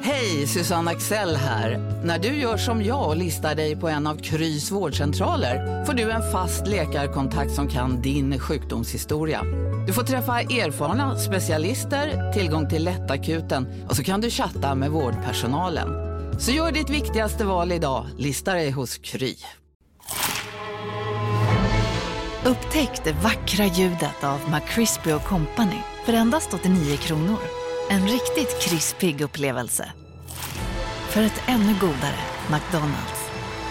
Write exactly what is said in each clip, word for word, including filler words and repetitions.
Hej, Susanne Axel här. När du gör som jag och listar dig på en av Krys vårdcentraler får du en fast läkarkontakt som kan din sjukdomshistoria. Du får träffa erfarna specialister, tillgång till lättakuten och så kan du chatta med vårdpersonalen. Så gör ditt viktigaste val idag, lista dig hos Kry. Upptäck det vackra ljudet av McCrispy och Company för endast åttionio kronor. En riktigt krispig upplevelse. För ett ännu godare McDonald's.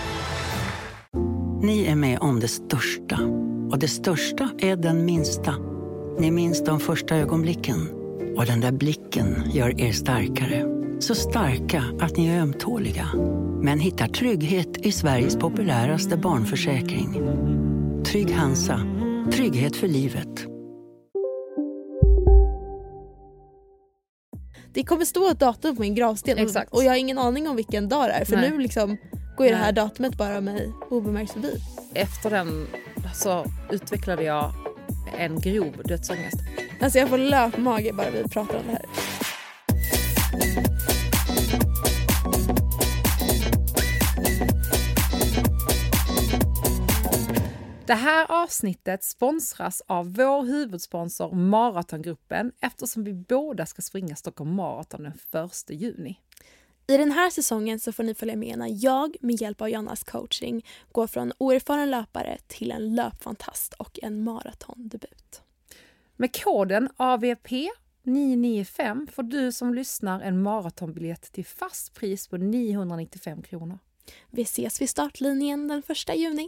Ni är med om det största. Och det största är den minsta. Ni minns de första ögonblicken. Och den där blicken gör er starkare. Så starka att ni är ömtåliga. Men hittar trygghet i Sveriges populäraste barnförsäkring. Trygg Hansa. Trygghet för livet. Det kommer stå ett datum på min gravsten. Exakt. Och jag har ingen aning om vilken dag det är. För Nej. nu liksom går ju det här Nej. datumet bara mig obemärkt förbi. Efter den så utvecklade jag en grov dödsångest. Alltså jag får löpmage bara vi pratar om det här. Det här avsnittet sponsras av vår huvudsponsor Maratongruppen eftersom vi båda ska springa Stockholm Marathon den första juni. I den här säsongen så får ni följa med när jag med hjälp av Jonas coaching går från oerfaren löpare till en löpfantast och en maratondebut. Med koden A V P nio nio fem får du som lyssnar en maratonbiljett till fast pris på niohundranittiofem kronor. Vi ses vid startlinjen den första juni.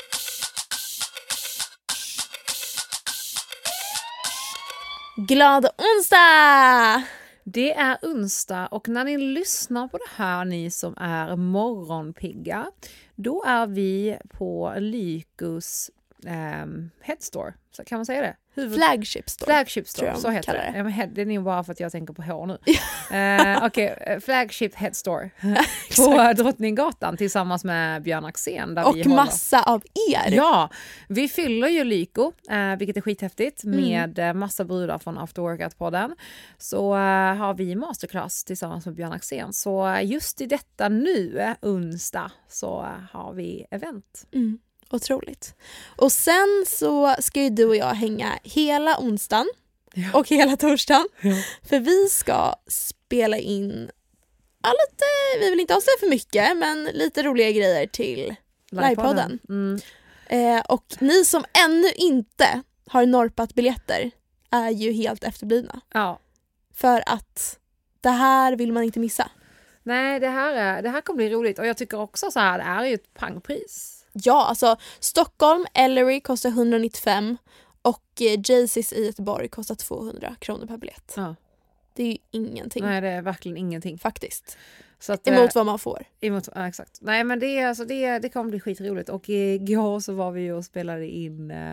Glad onsdag! Det är onsdag och när ni lyssnar på det här, ni som är morgonpigga, då är vi på Lykos um, Headstore, så kan man säga det? Huvud... Flagship Store. Flagship Store, så heter det. Det. Head, det är nog bara för att jag tänker på H nu. uh, Okej, okay. Flagship Headstore på Drottninggatan tillsammans med Björn Axén. Där och vi massa håller. av er. Ja, vi fyller ju Lyko, uh, vilket är skithäftigt, mm. med uh, massa brudar från After Workout-podden. Så uh, har vi masterclass tillsammans med Björn Axén. Så uh, just i detta nu, onsdag, så uh, har vi event. Mm. Otroligt. Och sen så ska ju du och jag hänga hela onsdagen ja. och hela torsdagen. Ja. För vi ska spela in ja, lite, vi vill inte avslöja för mycket, men lite roliga grejer till livepodden. Mm. Eh, och ni som ännu inte har norpat biljetter är ju helt efterblivna. Ja. För att det här vill man inte missa. Nej, det här, är, det här kommer bli roligt. Och jag tycker också så här, det är ju ett pangpris. Ja, alltså Stockholm, Ellery kostar etthundranittiofem och Jaycees i Göteborg kostar tvåhundra kronor per biljett. Ja. Det är ju ingenting. Nej, det är verkligen ingenting. Faktiskt. Så att, emot vad man får. Emot, ja, exakt. Nej, men det, alltså, det, det kommer bli skitroligt. Och igår så var vi ju och spelade in uh,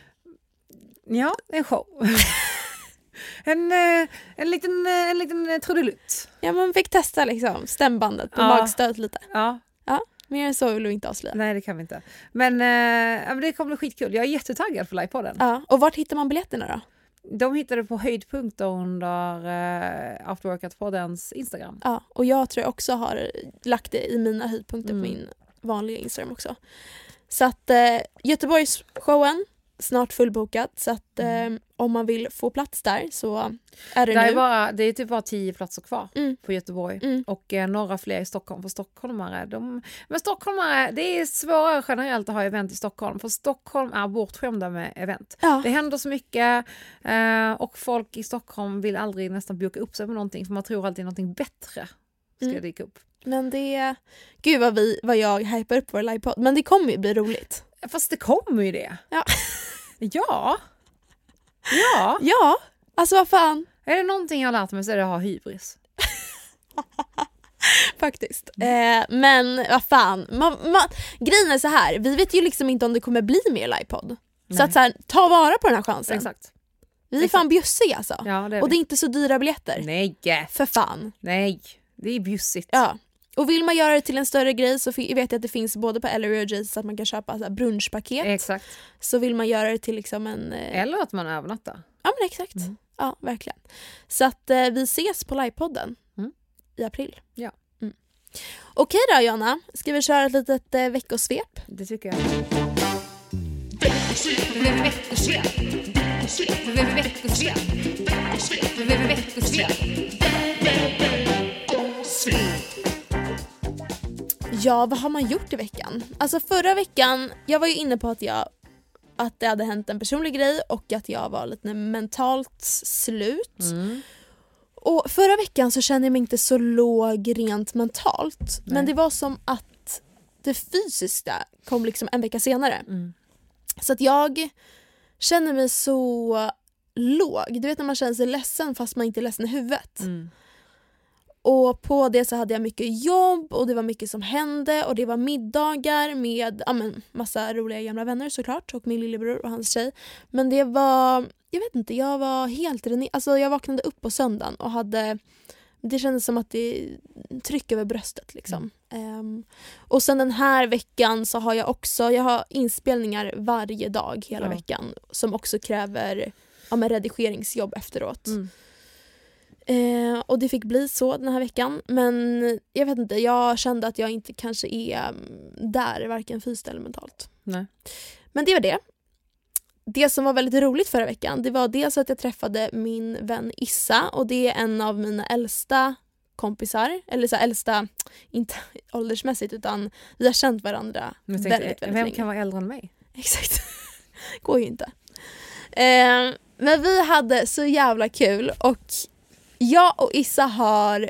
ja, en show. en, uh, en liten, uh, en liten trudelutt. Ja, man fick testa liksom stämbandet på ja. magstöd lite. Ja. Ja. Mer än så vill vi inte avslöja. Nej, det kan vi inte. Men, eh, det kommer bli skitkul. Jag är jättetaggad för livepodden. Ja, och vart hittar man biljetterna då? De hittade på höjdpunkter under eh, After Workout-poddens Instagram. Ja, och jag tror jag också har lagt det i mina höjdpunkter mm. på min vanliga Instagram också. Så att eh, Göteborgsshowen snart fullbokat. Så att eh, mm. om man vill få plats där så är det, det nu. Är bara, det är typ bara tio platser kvar mm. på Göteborg. Mm. Och eh, några fler i Stockholm. För stockholmare, de, men stockholmare, det är svårare generellt att ha event i Stockholm. För Stockholm är bortskämda med event. Ja. Det händer så mycket. Eh, och folk i Stockholm vill aldrig nästan boka upp sig på någonting. För man tror alltid någonting bättre ska mm. dyka upp. Men det, gud vad, vi, vad jag hypar upp vår livepodd. Men det kommer ju bli roligt. Fast det kommer ju det. Ja. Ja. Ja. Ja. Alltså vad fan. Är det någonting jag har lärt mig så är det att ha hybris. Faktiskt. Eh, men vad fan. Man, man, grejen är så här. Vi vet ju liksom inte om det kommer bli mer livepodd. Så att så här, ta vara på den här chansen. Exakt. Vi är Exakt. fan bjussiga alltså. Ja, det är och det är inte så dyra biljetter. Nej. För fan. Nej. Det är bjussigt. Ja. Och vill man göra det till en större grej så vet jag att det finns både på Ellery och Jaycees att man kan köpa så här brunchpaket. Exakt. Så vill man göra det till liksom en... Eh... Eller att man övernattar. Ja men exakt. Mm. Ja, verkligen. Så att eh, vi ses på livepodden. Mm. i april. Ja. Mm. Okej då Jonna, ska vi köra ett litet eh, veckosvep? Det tycker jag. Ja, vad har man gjort i veckan? Alltså förra veckan, jag var ju inne på att jag att det hade hänt en personlig grej och att jag var lite mentalt slut. Mm. Och förra veckan så kände jag mig inte så låg rent mentalt. Nej. Men det var som att det fysiska kom liksom en vecka senare. Mm. Så att jag känner mig så låg. Du vet när man känner sig ledsen fast man inte är ledsen i huvudet. Mm. Och på det så hade jag mycket jobb och det var mycket som hände och det var middagar med ja, men, massa roliga gamla vänner såklart och min lillebror och hans tjej. Men det var, jag vet inte, jag var helt rené. Alltså jag vaknade upp på söndagen och hade, det kändes som att det tryck över bröstet liksom. Mm. Um, och sen den här veckan så har jag också, jag har inspelningar varje dag hela ja. veckan som också kräver ja, men redigeringsjobb efteråt. Mm. Eh, och det fick bli så den här veckan. Men jag vet inte, jag kände att jag inte kanske är um, där, varken fysiskt eller mentalt. Nej. Men det var det. Det som var väldigt roligt förra veckan, det var dels att jag träffade min vän Issa. Och det är en av mina äldsta kompisar. Eller så här, äldsta, inte åldersmässigt, utan vi har känt varandra tänkte, väldigt, väldigt vem länge. kan vara äldre än mig? Exakt. Går ju inte. Eh, men vi hade så jävla kul och jag och Issa har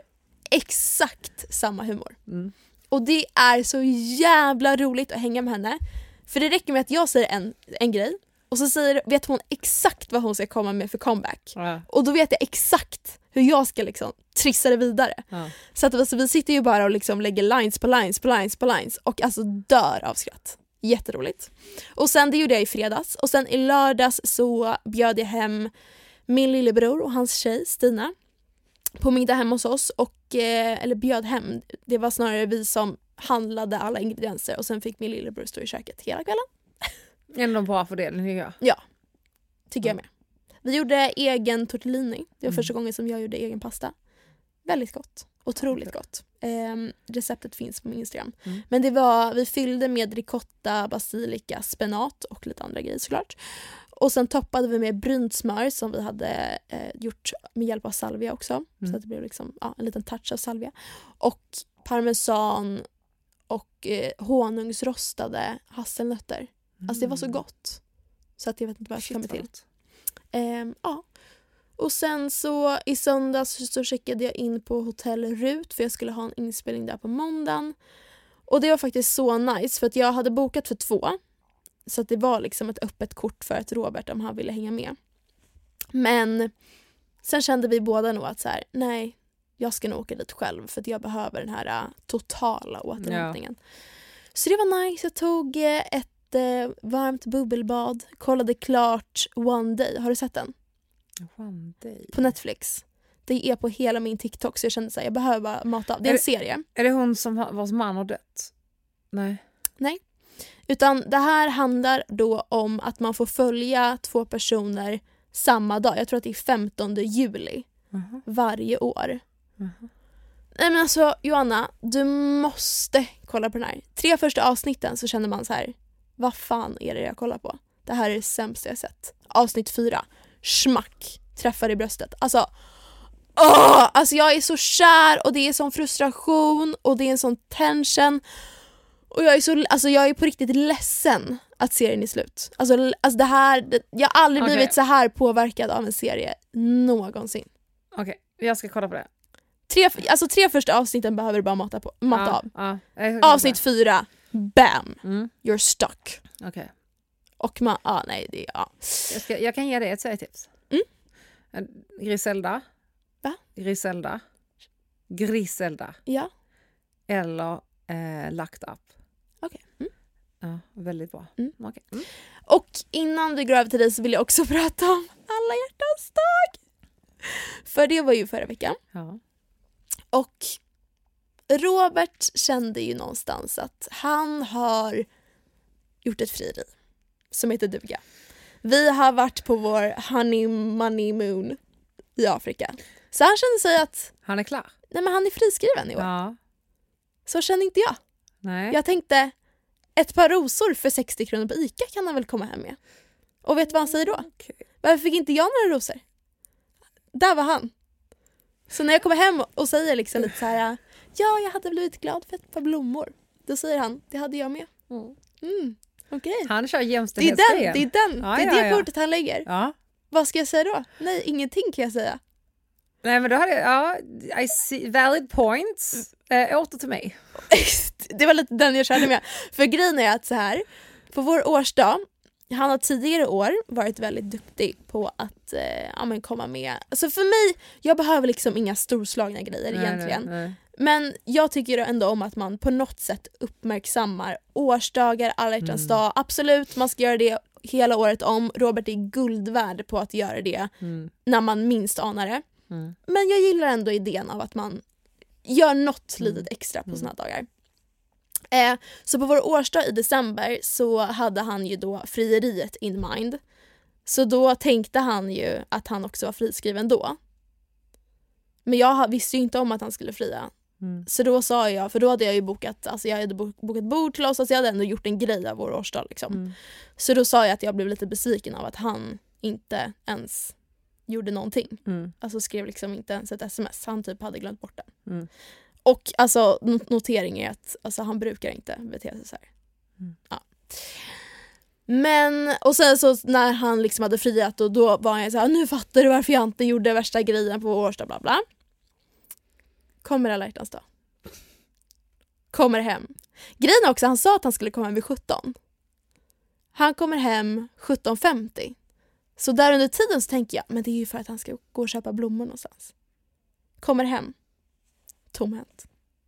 exakt samma humor. Mm. Och det är så jävla roligt att hänga med henne. För det räcker med att jag säger en, en grej och så säger, vet hon exakt vad hon ska komma med för comeback. Ja. Och då vet jag exakt hur jag ska liksom trissa det vidare. Ja. Så att alltså, vi sitter ju bara och liksom lägger lines på lines på lines på lines och alltså dör av skratt. Jätteroligt. Och sen det gjorde jag i fredags och sen i lördags så bjöd jag hem min lillebror och hans tjej Stina på middag hemma hos oss och, eh, eller bjöd hem. Det var snarare vi som handlade alla ingredienser och sen fick min lillebror stå i köket hela kvällen. Ändå bra fördelning tycker jag. Ja, tycker jag med. Vi gjorde egen tortellini. Det var Mm. första gången som jag gjorde egen pasta. Väldigt gott. Otroligt Okay. gott. Eh, receptet finns på min Instagram. Mm. Men det var, vi fyllde med ricotta, basilika, spenat och lite andra grejer såklart. Och sen toppade vi med brynt smör som vi hade eh, gjort med hjälp av salvia också. Mm. Så att det blev liksom, ja, en liten touch av salvia. Och parmesan och eh, honungsrostade hasselnötter. Mm. Alltså det var så gott. Så att jag vet inte vad jag ska Shit, komma vad till. gott. Ehm, ja. Och sen så i söndags så checkade jag in på Hotell Rut för jag skulle ha en inspelning där på måndagen. Och det var faktiskt så nice för att jag hade bokat för två. Så att det var liksom ett öppet kort för att Robert om han ville hänga med. Men sen kände vi båda nog att så här, nej, jag ska nog åka dit själv för att jag behöver den här uh, totala återhämtningen. Ja. Så det var nice. Jag tog uh, ett uh, varmt bubbelbad, kollade klart One Day. Har du sett den? One Day. På Netflix. Det är på hela min TikTok så jag kände så här, jag behöver bara mata av. Det är en serie. Är det hon som har, vars man har dött? Nej. Nej. Utan det här handlar då om att man får följa två personer samma dag. Jag tror att det är femtonde juli Uh-huh. varje år. Uh-huh. Nej men alltså Joanna, du måste kolla på den här. Tre första avsnitten så känner man så här, vad fan är det jag kollar på? Det här är det sämsta jag sett. Avsnitt fyra. Schmack. Träffar i bröstet. Alltså, åh, alltså jag är så kär och det är sån frustration och det är en sån tension. Och jag är så alltså jag är på riktigt ledsen att serien är slut. Alltså, alltså det här det, jag har aldrig okay. blivit så här påverkad av en serie någonsin. Okej, okay. Jag ska kolla på det. Tre, alltså tre första avsnitten behöver du bara mata, på, mata ja, av. Ja, Avsnitt fyra, bam, mm. you're stuck. Okej. Okay. Och man, ah, nej det ja. Jag, ska, jag kan ge dig ett serietips. Mm. Griselda. Va? Griselda. Griselda. Ja. Eller eh, Locked Up. Okej. Okay. Mm. Ja, väldigt bra. Mm. Okay. Mm. Och innan vi går över till dig så vill jag också prata om alla hjärtans dag. För det var ju förra veckan. Ja. Och Robert kände ju någonstans att han har gjort ett frieri som heter duga. Vi har varit på vår honey money moon i Afrika. Så han kände sig att han är klar. nej men han är friskriven i år. Ja. Så känner inte jag. Nej. Jag tänkte, ett par rosor för sextio kronor på Ica kan han väl komma hem med. Och vet du vad han säger då? Okay. Varför fick inte jag några rosor? Där var han. Så när jag kommer hem och säger liksom lite så här, ja, jag hade blivit glad för ett par blommor. Då säger han, det hade jag med. Mm, okej. Okay. Han kör Det är jämställdhetsgrejen. den, det är, den, ja, det, är ja, det ja. kortet han lägger. Ja. Vad ska jag säga då? Nej, ingenting kan jag säga. Nej, men då hade jag, ja, I see, valid points. Äh, åter till mig. Det var lite den jag körde med. För grejen är att så här, på vår årsdag, han har tidigare år varit väldigt duktig på att eh, ja, men komma med. Alltså för mig, jag behöver liksom inga storslagna grejer Nej, egentligen. nej, nej. Men jag tycker ändå om att man på något sätt uppmärksammar årsdagar, alla hjärtans Mm. dag. Absolut, man ska göra det hela året om. Robert är guld värd på att göra det Mm. när man minst anar det. Mm. Men jag gillar ändå idén av att man gör något Mm. litet extra på Mm. såna dagar. Eh, så på vår årsdag i december så hade han ju då frieriet in mind. Så då tänkte han ju att han också var friskriven då. Men jag visste ju inte om att han skulle fria. Mm. Så då sa jag, för då hade jag ju bokat, alltså jag hade bokat bord till oss, alltså jag hade ändå gjort en grej av vår årsdag liksom. Mm. Så då sa jag att jag blev lite besviken av att han inte ens gjorde någonting. Mm. Alltså skrev liksom inte ens ett sms, han typ hade glömt bort det. Mm. Och alltså notering är att alltså, han brukar inte bete sig så här. Mm. Ja. Men, och sen så när han liksom hade friat och då var jag så här, nu fattar du varför jag inte gjorde värsta grejen på vår årsdag, bla bla. Kommer alla hjärtans dag. Kommer hem. Grejen är också, han sa att han skulle komma hem vid sjutton. Han kommer hem sjutton femtio. Så där under tiden så tänker jag, men det är ju för att han ska gå och köpa blommor någonstans. Kommer hem. Tomhänt.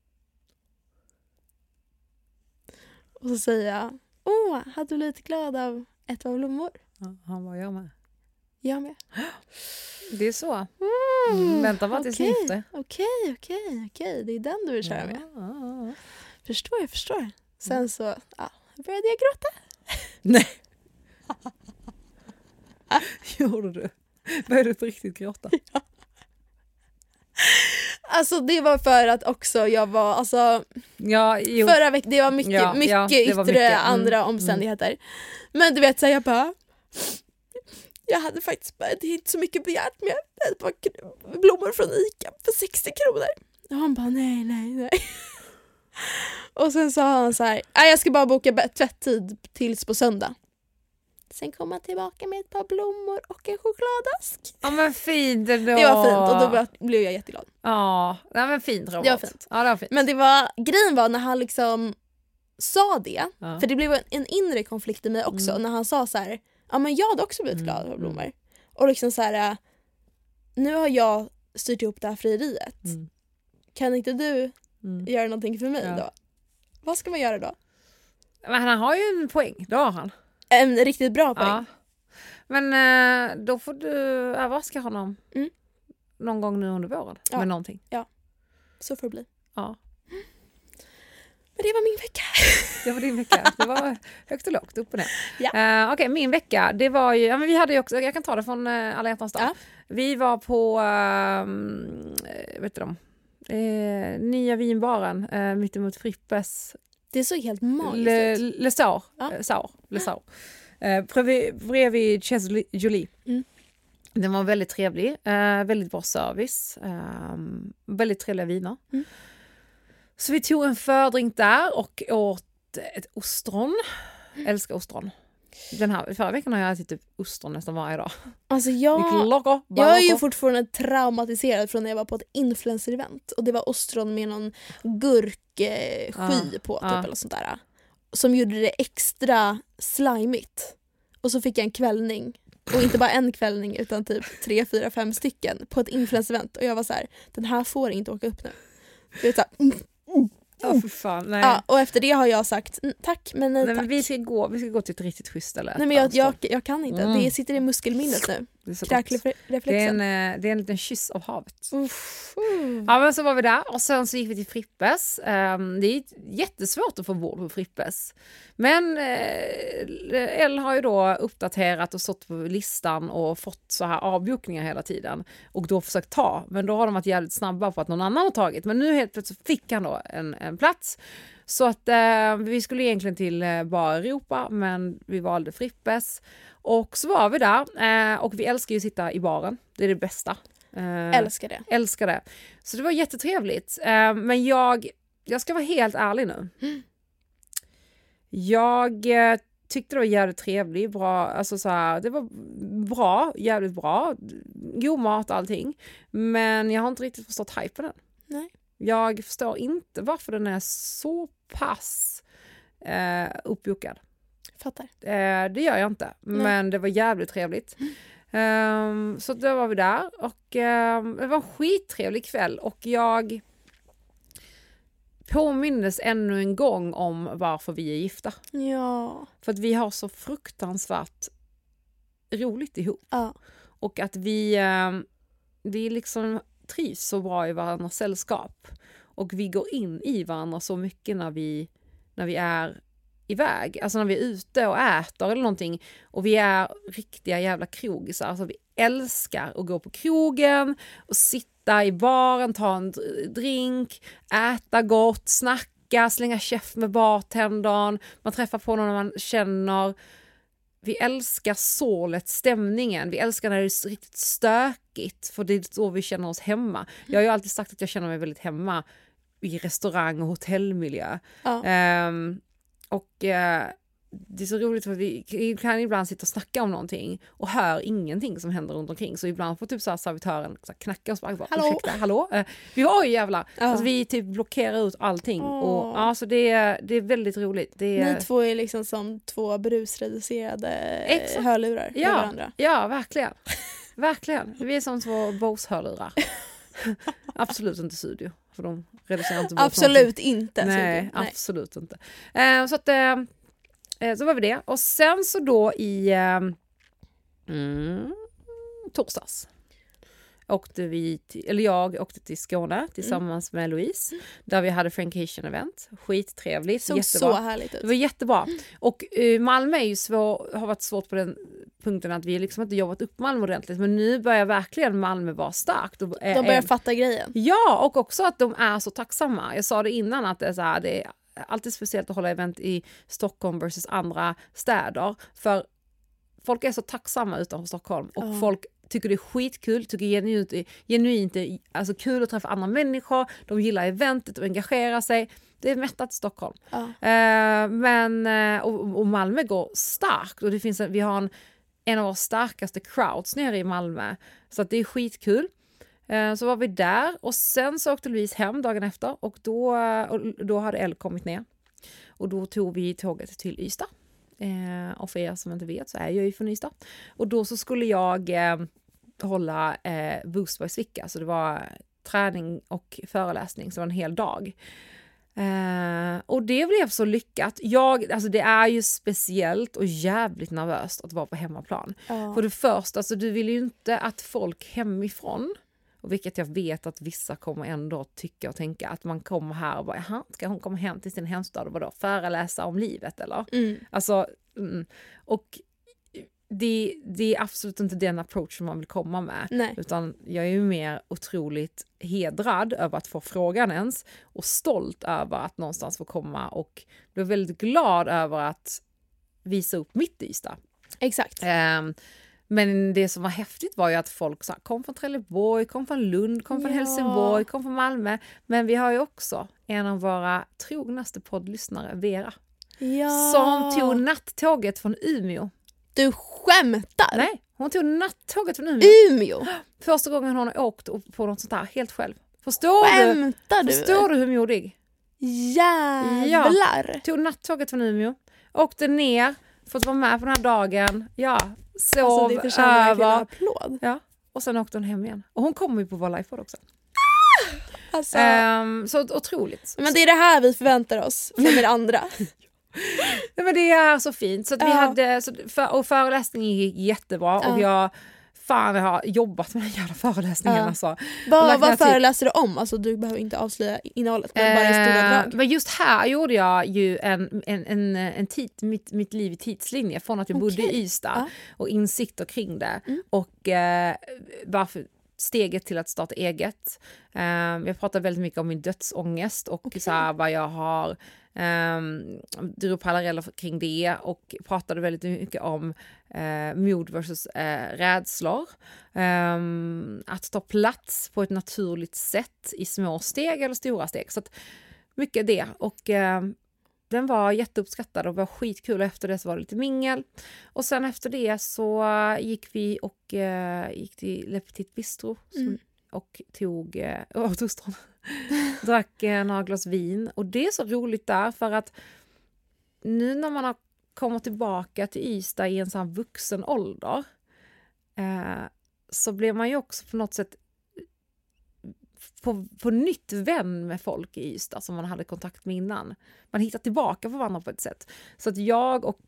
Och så säger jag, åh, hade du blivit glad av ett par blommor? Ja, han var jag med. Jag med. Det är så. Mm, Mm, vänta bara tills ni okej, gifter. Okej, okej, okej. Det är den du vill köra med. Ja, ja, ja. Förstår, jag förstår. Sen så ja, började jag gråta. Nej. Gjorde du? Började du på riktigt gråta? Ja. Alltså det var för att också jag var, alltså Ja, jo. förra veckan, det var mycket, Ja, mycket ja, det var yttre mycket. Mm, andra mm. omständigheter. Men du vet så här, jag bara, jag hade faktiskt bara, det är inte så mycket begärt med ett par blommor från Ica för sextio kronor. Och han bara, nej, nej, nej. Och sen sa han så här, nej jag ska bara boka tvätttid tills på söndag. Sen kom han tillbaka med ett par blommor och en chokladask. Ja, men fint då. Det var fint och då var- blev jag jätteglad. Ja, nej, men fint Robert. Det var fint. Ja, det var fint. Men det var, grejen var när han liksom sa det, Ja. för det blev en, en inre konflikt i mig också, Mm. när han sa så här, ja men jag hade också blivit Mm, glad av mm. blommor. Och liksom så här, nu har jag styrt ihop det här frieriet. Mm. Kan inte du Mm. göra någonting för mig Ja. då? Vad ska man göra då? Men han har ju en poäng, det har han. En riktigt bra poäng. Ja. Men eh, då får du överraska honom Mm. någon gång nu under våren Ja. med någonting. Så får det bli. Ja. Men det var min vecka. Det var din vecka. Det var högt och lågt, upp och ner. Ja. Uh, Okej, okay, min vecka, det var ju, ja, men vi hade ju också, jag kan ta det från uh, alla hjärtans dag. Ja. Vi var på, uh, vet du de, uh, nya vinbaren uh, mittemot Frippes. Det såg helt magiskt Le, ut. Le Sar, Ja. uh, Sar, Le Sar. Uh, bredvid, bredvid Chez Jolie. Mm. Den var väldigt trevlig, uh, väldigt bra service, um, väldigt trevliga viner. Mm. Så vi tog en fördrink där och åt ett ostron. Mm. Älskar ostron. Den här, förra veckan har jag ätit typ ostron nästan varje dag. Alltså Vilket jag, loco, jag är ju loco. fortfarande traumatiserad från när jag var på ett influencer-event. Och det var ostron med någon gurksky Ja, på typ ja. eller sånt där. Som gjorde det extra slimigt. Och så fick jag en kvällning. Och inte bara en kvällning utan typ tre, fyra, fem stycken på ett influencer-event. Och jag var så här, den här får inte åka upp nu. Jag vet så här, mm, Ja, för fan, nej. ja, och efter det har jag sagt "Mm, tack men nej, nej tack. men vi ska gå, vi ska gå till ett riktigt schysst ställe. Nej men jag, Alltså. jag, jag kan inte, Mm. det sitter i muskelminnet nu. Det är så Kräkreflexen. Det är, en, eh, det är en liten kyss av havet. Uff. Ja, men så var vi där och sen så gick vi till Frippes. Um, det är jättesvårt att få bord på Frippes. Men eh, Elle har ju då uppdaterat och stått på listan och fått så här avbokningar hela tiden. Och då försökt ta. Men då har de varit jävligt snabba på att någon annan har tagit. Men nu helt plötsligt fick han då en, en plats. Så att eh, vi skulle egentligen till eh, bara Europa, men vi valde Frippes. Och så var vi där eh, och vi älskar ju att sitta i baren. Det är det bästa. Eh, Älskar det. Älskar det. Så det var jättetrevligt. Eh, men jag, jag ska vara helt ärlig nu. Mm. Jag eh, tyckte det var jävligt trevligt. Bra, alltså så här, det var bra, jävligt bra. God mat och allting. Men jag har inte riktigt förstått hypen än. Nej. Jag förstår inte varför den är så pass eh, uppbokad. Fattar. Eh, det gör jag inte. Nej. Men det var jävligt trevligt. Um, så då var vi där. Och um, det var en skittrevlig kväll. Och jag påminnes ännu en gång om varför vi är gifta. Ja. För att vi har så fruktansvärt roligt ihop. Ja. Och att vi, um, vi liksom trivs så bra i varandras sällskap. Och vi går in i varandra så mycket när vi, när vi är iväg. Alltså när vi är ute och äter eller någonting. Och vi är riktiga jävla krogisar. Alltså vi älskar att gå på krogen och sitta i baren, ta en drink, äta gott, snacka, slänga käft med bartendern. Man träffar på någon man känner. Vi älskar så lätt stämningen. Vi älskar när det är riktigt stökigt. För det är så vi känner oss hemma. Jag har ju alltid sagt att jag känner mig väldigt hemma i restaurang- och hotellmiljö. Ja. Um, och uh, det är så roligt för att vi kan ibland sitta och snacka om någonting och hör ingenting som händer runt omkring. Så ibland får typ så här servitören så här knacka och bara, hallå, ursäkta, hallå? Uh, vi var ju jävla. Ja. Alltså, vi typ blockerar ut allting. Oh. Och, alltså, det, är, det är väldigt roligt. Det är... Ni två är liksom som två brusreducerade Exakt. hörlurar Ja, med varandra. ja, verkligen. Verkligen. Vi är som två Bose-hörlurar. Absolut inte studio. För de reducerar inte bort Absolut någonting. inte. Nej, Nej, absolut inte. Eh, så att eh, så var vi det. Och sen så då i eh, mm, torsdags åkte vi till, eller jag åkte till Skåne tillsammans mm. med Louise. Där vi hade Frankation-event. Skittrevligt. Såg jättebra. så härligt ut. Det var jättebra. Och eh, Malmö är ju svår, har varit svårt på den punkten att vi liksom inte jobbat upp Malmö ordentligt. Men nu börjar verkligen Malmö vara starkt. Och, eh, De börjar eh, fatta grejen. Ja, och också att de är så tacksamma. Jag sa det innan att det är, så här, det är alltid speciellt att hålla event i Stockholm versus andra städer. För folk är så tacksamma utanför Stockholm. Och Oh. folk tycker det är skitkul, tycker genuint, genuint alltså kul att träffa andra människor. De gillar eventet och engagerar sig. Det är mättat i Stockholm. Ja. Eh, men, och, och Malmö går starkt. Och det finns en, vi har en, en av våra starkaste crowds nere i Malmö. Så att det är skitkul. Eh, så var vi där. Och sen så åkte Louise hem dagen efter. Och då, och då hade Elle kommit ner. Och då tog vi tåget till Ystad. Eh, och för er som inte vet så är jag ju från Ystad. Och då så skulle jag eh, hålla eh, Boostboys-vecka. Så det var träning och föreläsning. Så det var en hel dag. Eh, och det blev så lyckat. Jag, alltså det är ju speciellt och jävligt nervöst att vara på hemmaplan. Ja. För det första, alltså du vill ju inte att folk hemifrån, och vilket jag vet att vissa kommer ändå tycka och tänka, att man kommer här och bara, jaha, ska hon komma hem till sin hemstad och vadå, föreläsa om livet eller? Mm. Alltså, mm. och det, det är absolut inte den approach som man vill komma med. Nej. Utan jag är ju mer otroligt hedrad över att få frågan ens och stolt över att någonstans få komma och blir väldigt glad över att visa upp mitt Ystad. Exakt. Um, men det som var häftigt var ju att folk sa, kom från Trelleborg, kom från Lund, kom från Ja. Helsingborg, kom från Malmö. Men vi har ju också en av våra trognaste poddlyssnare, Vera, Ja. som tog nattåget från Umeå. Du skämtar? Nej, hon tog nattåget från Umeå. Umeå? Första gången hon har åkt på något sånt här helt själv. Förstår Skämtar du? du? Förstår du hur modig? Jävlar. Tog nattåget från Umeå. Åkte ner för att vara med på den här dagen. Ja, sov Alltså det förtjänar verkligen en över. applåd. Ja, och sen åkte hon hem igen. Och hon kommer ju på vår livepod också. Alltså, Um, så otroligt. men det är det här vi förväntar oss från er andra. Ja, men det är så fint. Så att vi Ja. hade, så för, och föreläsningen gick jättebra. Ja. Och jag fan jag har jobbat med den jävla föreläsningen. Ja. Alltså. Vad, vad föreläser du om? Alltså, du behöver inte avslöja innehållet, men bara i stora drag. Men just här gjorde jag ju en, en, en, en tid, mitt, mitt liv i tidslinje från att jag bodde Okej. i Ystad Ja. och insikter kring det. Mm. Och eh, varför steget till att starta eget. Eh, jag pratar väldigt mycket om min dödsångest och Okej. så här, vad jag har Um, drog paralleller kring det och pratade väldigt mycket om uh, mod versus uh, rädslor. Um, att ta plats på ett naturligt sätt i små steg eller stora steg. Så att mycket det. Och uh, den var jätteuppskattad och var skitkul. Och efter det så var det lite mingel. Och sen efter det så gick vi och uh, gick till Le Petit Bistro Mm. och tog uh, tostron. Drack eh, några glas vin. Och det är så roligt där för att nu när man har kommit tillbaka till Ystad i en sån här vuxen ålder eh, så blir man ju också på något sätt på, på nytt vän med folk i Ystad som man hade kontakt med innan. Man hittar tillbaka på varandra på ett sätt. Så att jag och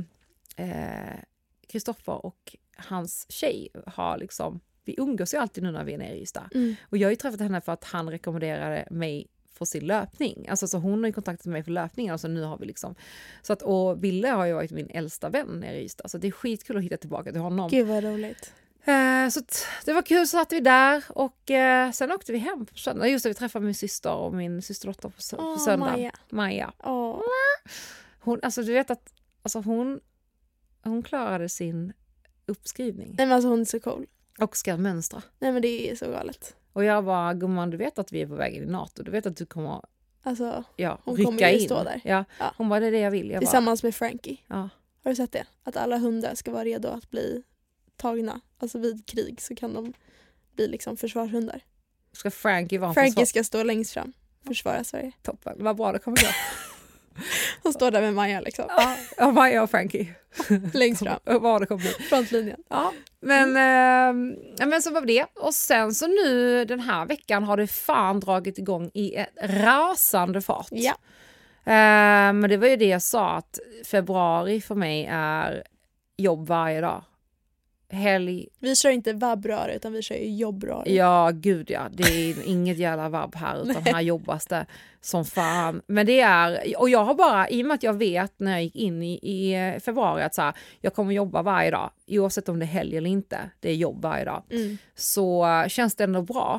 Kristoffer eh, eh, och hans tjej har liksom, vi umgås ju alltid nu när vi är nere i Ystad. Mm. Och jag har ju träffat henne för att han rekommenderade mig för sin löpning. Alltså så hon har ju kontaktat mig för löpningen och så nu har vi liksom så att, och Ville har ju varit min äldsta vän nere i Ystad. Så det är skitkul att hitta tillbaka till honom. Gud vad roligt. Eh, så att, det var kul, så satt vi där och eh, sen åkte vi hem på söndag. Just det, vi träffade min syster och min systerdotter på, sö- Åh, på söndag. Maja. Maja. Åh. Hon, alltså du vet att alltså, hon, hon klarade sin uppskrivning Nej men alltså hon är så cool. och ska mönstra. Nej men det är så galet. Och jag bara, gumman, du vet att vi är på väg in i NATO. Du vet att du kommer Alltså ja, hon rycka kommer ju in. stå där. Ja. Ja. Hon bara, det är det jag vill. Jag bara, tillsammans med Frankie. ja. Har du sett det? Att alla hundar ska vara redo att bli tagna. Alltså vid krig så kan de bli liksom försvarshundar. Ska Frankie vara en Frankie försvar- ska stå längst fram. Försvara Sverige. Toppen, vad bra det kommer gå. Hon står där med Maja liksom. Ja, ja, Maja och Frankie. Längst fram. Vad bra det kommer bli. Frontlinjen. Ja, men, eh, ja, men så var det. Och sen så nu den här veckan har det fan dragit igång i ett rasande fart. Ja. Eh, men det var ju det jag sa, att februari för mig är jobb varje dag. Helg. Vi kör inte vabbrör utan vi kör ju jobbrör. Ja, gud ja. Det är inget jävla vabb här utan här jobbas det som fan. Men det är, och jag har bara, i och med att jag vet när jag gick in i, i februari att så här, jag kommer jobba varje dag. Oavsett om det är helg eller inte. Det är jobb varje dag. Mm. Så uh, känns det ändå bra.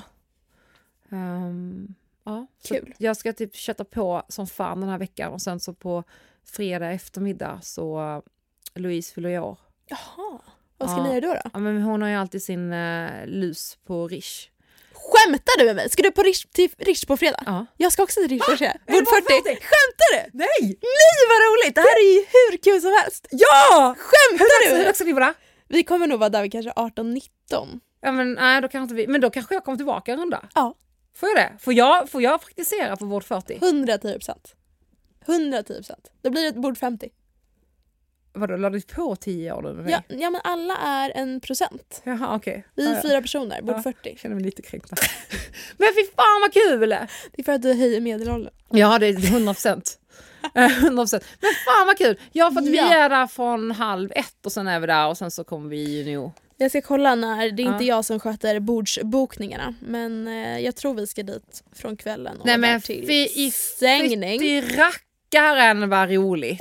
Um, ja, Kul. Så jag ska typ köta på som fan den här veckan. Och sen så på fredag eftermiddag så uh, Louise fyller i år. Jaha. Vad ska Ja. ni göra då då? Ja, men hon har ju alltid sin uh, lus på Rish. Skämtar du med mig? Ska du på Rish, till Rish på fredag? Ja. Jag ska också till Rish på fredag. Är det Bord bara fyrtio. fyrtio? Skämtar du? Nej! Nej vad roligt! Det här är ju hur kul som helst. Ja! Skämtar Hur du? dags är ni vara? Vi kommer nog vara där vid kanske arton nitton. Ja, men nej, då kanske inte vi. Men då kanske jag kommer tillbaka en runda. Ja. Får jag det? Får jag, får jag praktisera på bord fyrtio? hundratio procent. hundratio procent. Då blir det ett bord femtio. Vadå, lade du på tio år nu med mig? Ja, ja men alla är en procent. Jaha, okej. Vi är Ja, ja. fyra personer, bord Ja. fyrtio. Jag känner mig lite kränkt. Men fy fan vad kul! Det är för att du höjer medelåldern. Ja, det är hundra procent. hundra procent. Men fan vad kul! Ja, för att vi Ja. är där från halv ett och sen är vi där och sen så kommer vi ju nu. Jag ska kolla när, det är inte Ja. jag som sköter bordsbokningarna. Men eh, jag tror vi ska dit från kvällen och Nej men där till fy i stängning. fytti rackaren vad roligt.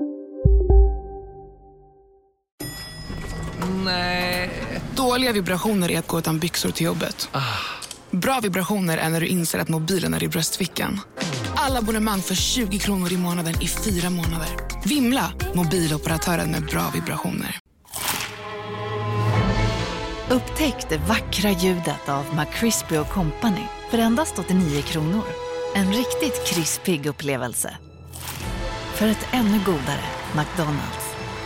Nej. Dåliga vibrationer är att gå utan byxor till jobbet. Bra vibrationer är när du inser att mobilen är i bröstfickan. Alla abonnemang för tjugo kronor i månaden i fyra månader. Vimla, mobiloperatören med bra vibrationer. Upptäck det vackra ljudet av McCrispy och Company för endast åttionio kronor. En riktigt krispig upplevelse. För ett ännu godare McDonald's.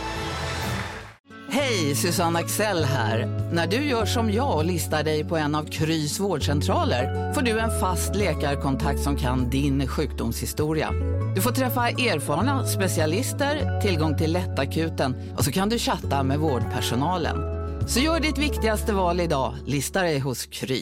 Hej, Susanne Axel här. När du gör som jag och listar dig på en av Krys vårdcentraler får du en fast läkarkontakt som kan din sjukdomshistoria. Du får träffa erfarna specialister, tillgång till lättakuten och så kan du chatta med vårdpersonalen. Så gör ditt viktigaste val idag, lista dig hos Kry.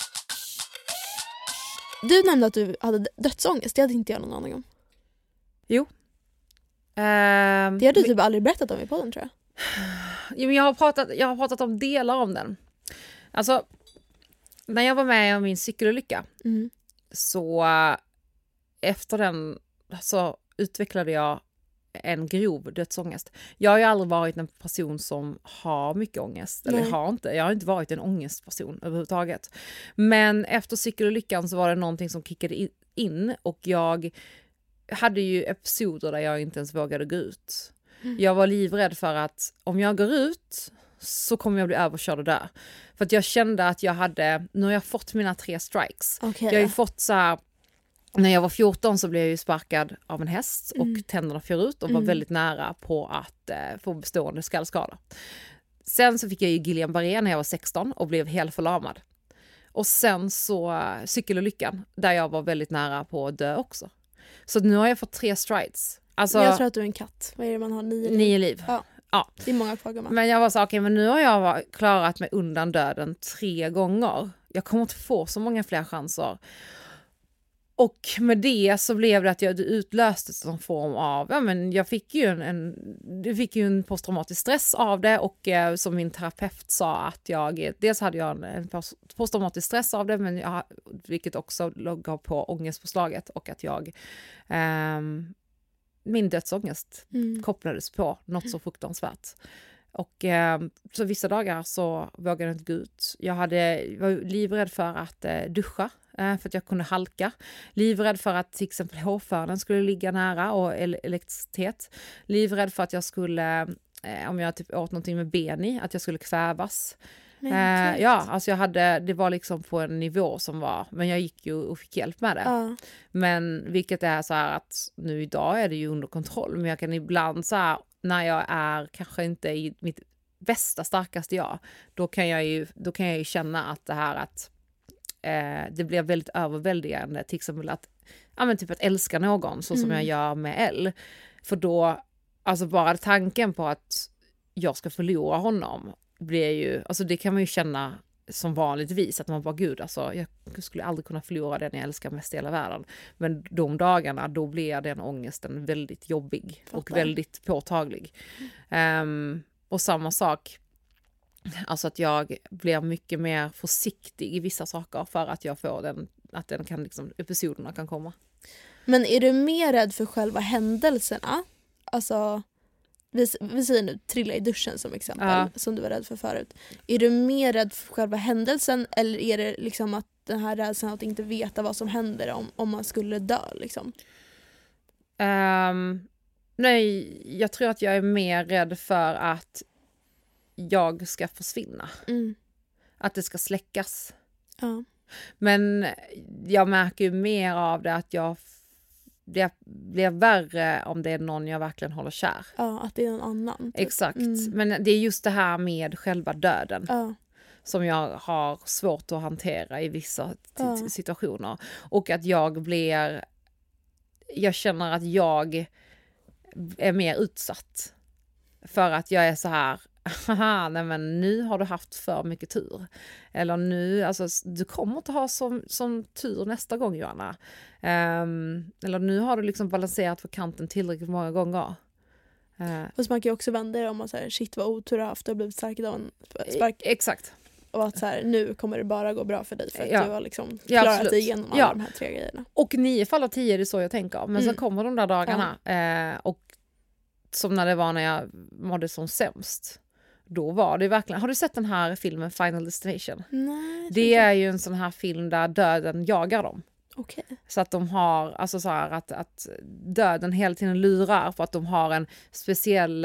Du nämnde att du hade dödsångest, det hade inte jag någon aning om. Jo. Ehm, Det har du typ aldrig berättat om i podden, tror jag. Jo, men jag har pratat, jag har pratat om delar om den. Alltså, när jag var med om min cykelolycka Mm. så äh, efter den så utvecklade jag en grov dödsångest. Jag har ju aldrig varit en person som har mycket ångest. Eller Nej. har inte. Jag har inte varit en ångestperson överhuvudtaget. Men efter cykelolyckan så var det någonting som kickade in och jag hade ju episoder där jag inte ens vågade gå ut. Mm. Jag var livrädd för att om jag går ut så kommer jag bli överkörd och dö. För att jag kände att jag hade, nu har jag fått mina tre strikes. Okay. Jag har ju fått så här, när jag var fjorton så blev jag ju sparkad av en häst och mm. tänderna fjör ut och var mm. väldigt nära på att eh, få bestående skallskada. Sen så fick jag ju Guillain-Barré när jag var sexton och blev helt förlamad. Och sen så uh, cykelolyckan där jag var väldigt nära på att dö också. Så nu har jag fått tre strides. Alltså, jag tror att du är en katt. Vad är det man har? Nio liv? Nio liv. Ja. Ja. Det är många kvar, gumman. Men jag var så okej, okay, men nu har jag klarat mig undan döden tre gånger. Jag kommer inte få så många fler chanser. Och med det så blev det att jag utlöste någon form av, ja men jag fick ju en, en, jag fick ju en posttraumatisk stress av det och eh, som min terapeut sa att jag, dels hade jag en, en posttraumatisk stress av det men jag, vilket också låg på ångestpåslaget och att jag, eh, min dödsångest mm. kopplades på något så fruktansvärt. Och eh, så vissa dagar så vågade jag inte gå ut. Jag hade, var livrädd för att eh, duscha. För att jag kunde halka. Livrädd för att till exempel hårfören skulle ligga nära och elektricitet. Livrädd för att jag skulle, eh, om jag typ åt någonting med ben i, att jag skulle kvävas. Eh, ja, alltså jag hade, det var liksom på en nivå som var, men jag gick ju och fick hjälp med det. Ja. Men vilket är så här att nu idag är det ju under kontroll. Men jag kan ibland så här, när jag är kanske inte i mitt bästa, starkaste jag, då kan jag ju, då kan jag ju känna att det här att Eh, det blev väldigt överväldigande till exempel att, ja, men typ att älska någon så som mm. jag gör med Elle. För då, alltså bara tanken på att jag ska förlora honom blir ju, alltså det kan man ju känna som vanligtvis att man bara gud, alltså jag skulle aldrig kunna förlora den jag älskar mest i hela världen. Men de dagarna då blir den ångesten väldigt jobbig Fattar. och väldigt påtaglig. Mm. Um, och samma sak, alltså att jag blir mycket mer försiktig i vissa saker för att jag får den, att den kan liksom, episoderna kan komma. Men är du mer rädd för själva händelserna? Alltså, vi, vi säger nu trilla i duschen som exempel, ja. som du var rädd för förut. Är du mer rädd för själva händelsen eller är det liksom att den här rädslan att inte veta vad som händer om, om man skulle dö liksom? Um, nej, jag tror att jag är mer rädd för att jag ska försvinna. Mm. Att det ska släckas. Ja. Men jag märker ju mer av det att jag det blir värre om det är någon jag verkligen håller kär. Ja, att det är någon annan. Typ. Exakt. Mm. Men det är just det här med själva döden. Ja. Som jag har svårt att hantera i vissa t- ja. situationer. Och att jag blir... Jag känner att jag är mer utsatt. För att jag är så här... Haha, nej men nu har du haft för mycket tur. Eller nu, alltså du kommer inte ha som, som tur nästa gång, Johanna. Um, eller nu har du liksom balanserat på kanten tillräckligt många gånger. Uh, Fast man kan ju också vända det om man säger shit vad otur du har haft och blivit starkad av en spark. Exakt. Och att så här, nu kommer det bara gå bra för dig för att ja. du har liksom klarat ja, dig igenom alla ja. de här tre grejerna. Och nio fall av tio är det så jag tänker. Men mm. sen kommer de där dagarna. Ja. Uh, och som när det var när jag mådde som sämst. Då var det verkligen... Har du sett den här filmen Final Destination? Nej. Det är ju en sån här film där döden jagar dem. Okej. Okay. Så att de har... Alltså så här att, att döden hela tiden lurar på att de har en speciell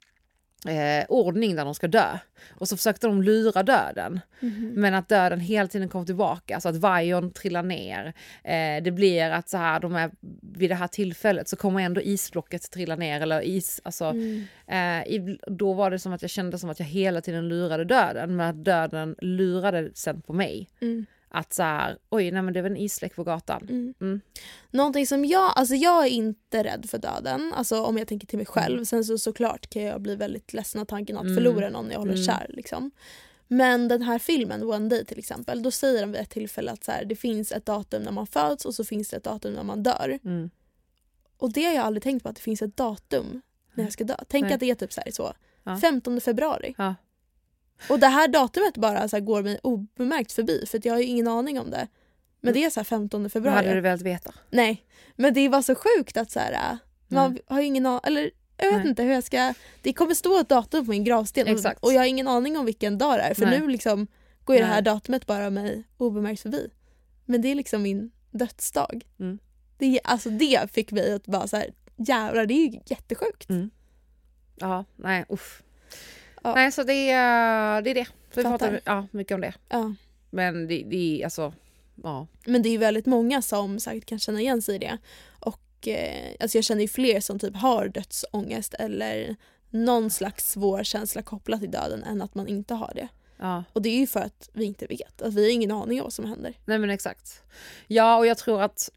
eh, ordning där de ska dö. Och så försökte de lura döden. Mm-hmm. Men att döden hela tiden kom tillbaka. Så att Vaion trillar ner. Eh, det blir att så här, de är, vid det här tillfället så kommer ändå isblocket trilla ner. Eller is, alltså, mm. eh, i, då var det som att jag kände som att jag hela tiden lurade döden. Men att döden lurade sen på mig. Mm. Att så här, oj, nej men det var en isläck på gatan. Mm. Mm. Någonting som jag, alltså jag är inte rädd för döden. Alltså om jag tänker till mig själv. Mm. Sen så såklart kan jag bli väldigt ledsen av tanken att Mm. förlora någon jag håller Mm. kär. Liksom. Men den här filmen, One Day till exempel, då säger de vid ett tillfälle att så här, det finns ett datum när man föds och så finns det ett datum när man dör. Mm. Och det har jag aldrig tänkt på, att det finns ett datum när jag ska dö. Tänk Nej. att det är typ så här så. Ja. femtonde februari. Ja. Och det här datumet bara så här går mig obemärkt förbi. För att jag har ju ingen aning om det. Men det är så här femtonde Vad februari. hade du velat veta? Nej, men det var så sjukt att så här, man Nej. har ju ingen aning. Eller jag vet Nej. inte hur jag ska... Det kommer stå ett datum på min gravsten. Exakt. Och, och jag har ingen aning om vilken dag det är. För Nej. nu liksom går ju det här Nej. datumet bara mig obemärkt förbi. Men det är liksom min dödsdag. Mm. Det, alltså det fick mig att bara så här, jävlar, det är ju jättesjukt. Mm. Ja, nej, uff. Ja. Nej, så det är det. Är det. Så vi Fattar. pratar ja, mycket om det. Ja. Men det, det är alltså, ja. Men det är ju väldigt många som säkert kan känna igen sig i det. Och eh, alltså jag känner ju fler som typ har dödsångest eller någon slags svår känsla kopplat till döden än att man inte har det. ja. Och det är ju för att vi inte vet. Att vi har ingen aning om vad som händer. Nej men exakt. Ja, och jag tror att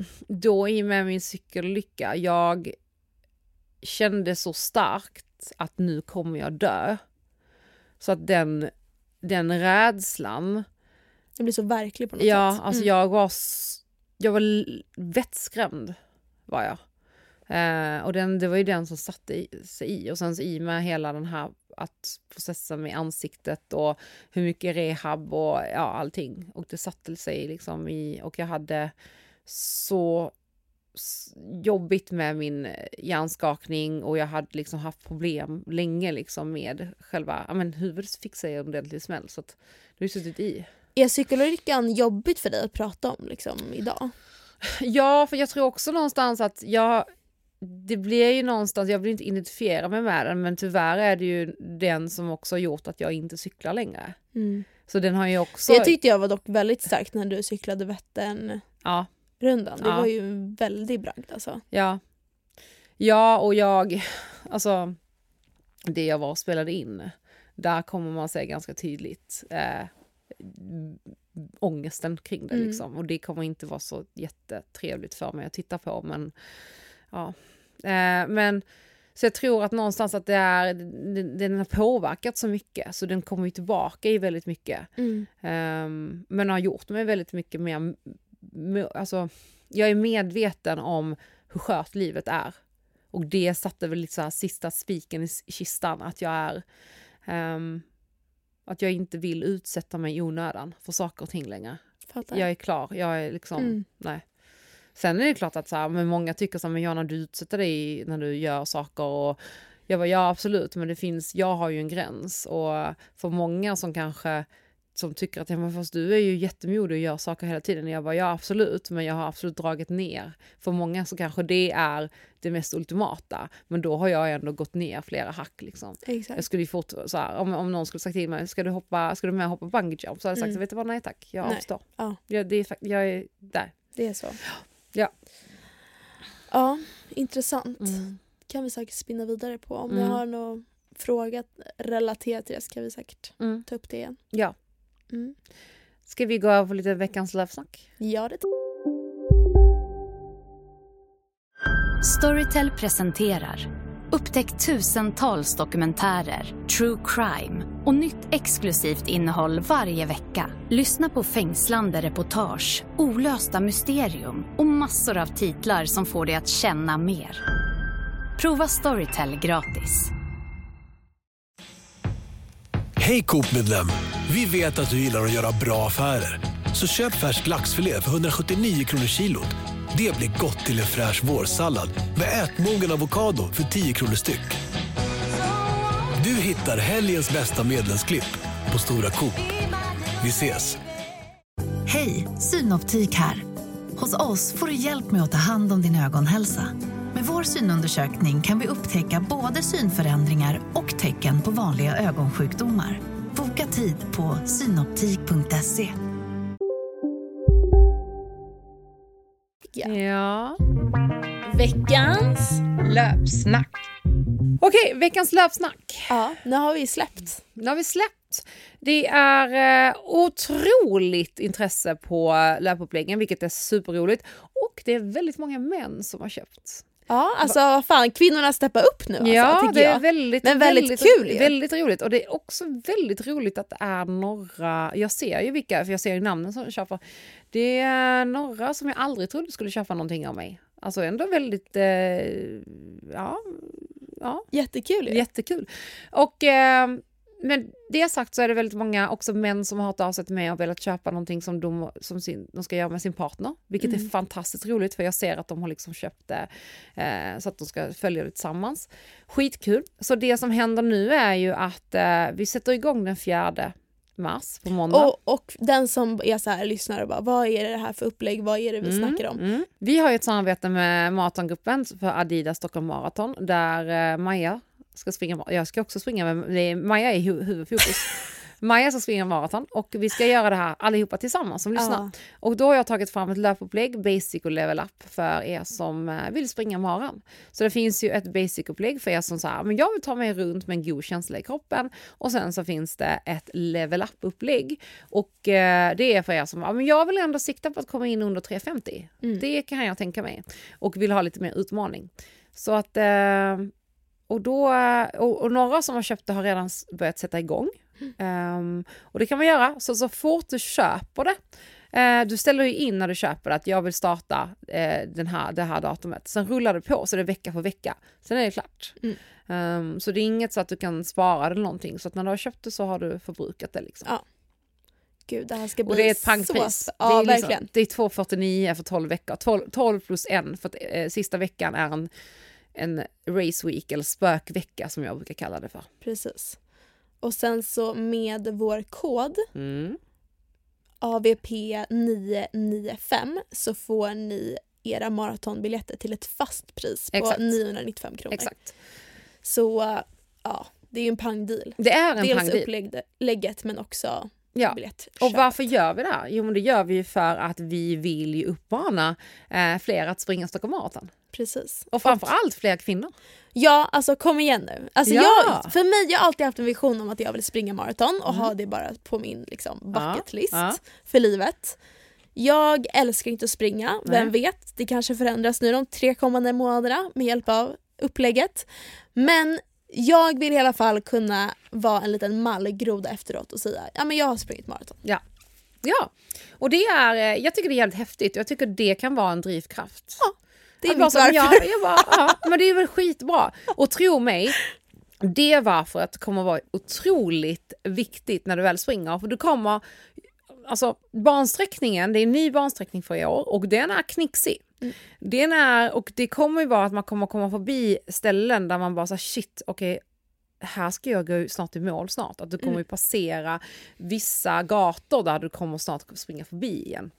då i och med min cykellycka, jag kände så starkt att nu kommer jag dö. Så att den, den rädslan, Det blir så verkligt på något ja, sätt. alltså Mm. jag var, s- jag var l- vettskrämd var jag. Eh, och den, det var ju den som satte i, sig i. Och sen så i med hela den här att processa med ansiktet och hur mycket rehab och ja, allting. Och det satte sig liksom i, och jag hade så s- jobbigt med min hjärnskakning och jag hade liksom haft problem länge liksom med själva, ja men huvudet fick sig en ordentlig smäll så att det har ju suttit i. Är cykelolyckan jobbigt för dig att prata om liksom, idag? Ja, för jag tror också någonstans att jag, det blir ju någonstans, jag vill inte identifiera mig med den, men tyvärr är det ju den som också har gjort att jag inte cyklar längre. Mm. Så den har ju också... Det tyckte jag var dock väldigt starkt när du cyklade Vättern-rundan. Ja, Det Ja. var ju en väldigt bragd alltså. ja. Ja, och jag, alltså, det jag var och spelade in, där kommer man se ganska tydligt eh, ångesten kring det Mm. liksom. Och det kommer inte vara så jättetrevligt för mig att titta på, men ja. Eh, men så jag tror att någonstans att det är, den, den har påverkat så mycket, så den kommer ju tillbaka i väldigt mycket. Mm. Um, men har gjort mig väldigt mycket mer, m- alltså jag är medveten om hur skört livet är. Och det satte väl lite så här sista spiken i s- i kistan, att jag är um, att jag inte vill utsätta mig i onödan för saker och ting längre. Fattar. Jag är klar, jag är liksom, Mm. nej. Sen är det klart att så här, men många tycker så här, men Johanna, du utsätter dig när du gör saker och jag bara, ja absolut, men det finns, jag har ju en gräns och för många som kanske som tycker att ja, men fast du är ju jättemodig och gör saker hela tiden. Jag bara, ja absolut, men jag har absolut dragit ner. För många så kanske det är det mest ultimata, men då har jag ändå gått ner flera hack liksom. Exakt. Jag skulle ju fort så här, om, om någon skulle sagt till mig, ska du hoppa, ska du med och hoppa bungee jump? Så hade jag sagt, Mm. vet du vad, nej tack, jag Nej. avstår. Ja, Jag, det är, fakt- jag är där. det är så. Ja. Ja, intressant. Mm. Kan vi säkert spinna vidare på. Om Mm. jag har någon fråga relaterat till det ska vi säkert Mm. ta upp det igen. Ja. Mm. Ska vi gå över på lite veckans lövsnack? Ja, det Storytel presenterar Upptäck tusentals dokumentärer, true crime och nytt exklusivt innehåll varje vecka. Lyssna på fängslande reportage, olösta mysterium och massor av titlar som får dig att känna mer. Prova Storytel gratis. Hej Coop-medlem! Vi vet att du gillar att göra bra affärer. Så köp färsk laxfilé för hundrasjuttionio kronor kilot. Det blir gott till en fräsch vårsallad med ätmogen avokado för tio kronor styck. Du hittar helgens bästa medlemsklipp på Stora Coop. Vi ses! Hej, Synoptik här. Hos oss får du hjälp med att ta hand om din ögonhälsa. Med vår synundersökning kan vi upptäcka både synförändringar och tecken på vanliga ögonsjukdomar. Boka tid på synoptik punkt se. Ja. Ja. Veckans. Löpsnack. Okej, veckans löpsnack. Ja, nu har vi släppt. Nu har vi släppt. Det är eh, otroligt intresse på löpuppläggen, vilket är superroligt. Och det är väldigt många män som har köpt. Ja, alltså vad fan, kvinnorna steppar upp nu alltså, Ja, tycker det är jag. väldigt, Men väldigt kul ju. Väldigt roligt. Och det är också väldigt roligt att det är några, jag ser ju vilka, för jag ser ju namnen som köper. Det är några som jag aldrig trodde skulle köpa någonting av mig. Alltså ändå väldigt, eh, ja, ja. Jättekul. Jättekul. Och eh, men det sagt så är det väldigt många också män som har hört av sig till mig och velat köpa någonting som de, som sin, de ska göra med sin partner. Vilket mm. är fantastiskt roligt för jag ser att de har liksom köpt det eh, så att de ska följa det tillsammans. Skitkul. Så det som händer nu är ju att eh, vi sätter igång den fjärde mars på måndag. Och, och den som är så här lyssnar och bara, vad är det här för upplägg? Vad är det vi mm, snackar om? Mm. Vi har ju ett samarbete med Maratongruppen för Adidas Stockholm Marathon där eh, Maja ska springa. Jag ska också springa, men det är, Maja är hu- huvudfokus. Maja ska springa maraton och vi ska göra det här allihopa tillsammans som lyssnar. Ja. Och då har jag tagit fram ett löpupplägg, basic och level up för er som vill springa maran. Så det finns ju ett basic-upplägg för er som säger, men jag vill ta mig runt med en god känsla i kroppen. Och sen så finns det ett level up-upplägg. Och eh, det är för er som, ja, men jag vill ändå sikta på att komma in under tre femtio. Mm. Det kan jag tänka mig. Och vill ha lite mer utmaning. Så att... Eh, Och, då, och, och några som har köpt det har redan börjat sätta igång. Mm. Um, och det kan man göra. Så, så fort du köper det. Uh, du ställer ju in när du köper det att jag vill starta uh, den här, det här datumet. Sen rullar det på så det är vecka för vecka. Sen är det klart. Mm. Um, så det är inget så att du kan spara eller någonting. Så att när du har köpt det så har du förbrukat det. Liksom. Ja. Gud, det här ska bli och det är ett pangpris. Så... Ja, det är verkligen. Liksom, det är två fyrtionio för tolv veckor. tolv, tolv plus en för att uh, sista veckan är en en race week eller spökvecka som jag brukar kalla det för. Precis. Och sen så med vår kod mm. A V P nio nio fem så får ni era maratonbiljetter till ett fast pris på Exakt. niohundranittiofem kronor. Exakt. Så ja, det är ju en pangdeal. Det är en Dels pangdeal. upplägget men också ja. biljett. Och varför gör vi det här? Jo, men det gör vi ju för att vi vill ju uppmana eh, fler att springa Stockholm Marathon. Precis. Och framförallt fler kvinnor. Ja, alltså kom igen nu. Alltså ja. jag, för mig, jag har alltid haft en vision om att jag vill springa maraton och mm. ha det bara på min liksom, bucket list ja. Ja. för livet. Jag älskar inte att springa, Nej. vem vet, det kanske förändras nu de tre kommande månaderna med hjälp av upplägget. Men jag vill i alla fall kunna vara en liten mallgroda efteråt och säga, ja men jag har sprungit maraton. Ja. Ja, och det är, jag tycker det är jävligt häftigt och jag tycker det kan vara en drivkraft. Ja. Det är bara varför. Jag, jag bara, ja, men det är väl skitbra. Och tro mig, det är varför att det kommer vara otroligt viktigt när du väl springer. För du kommer, alltså bansträckningen, det är en ny bansträckning för i år och den är knixig. Mm. Den är, och det kommer ju vara att man kommer komma förbi ställen där man bara så shit, okej, okay, här ska jag gå snart i mål snart. Att du kommer mm. ju passera vissa gator där du kommer snart springa förbi igen.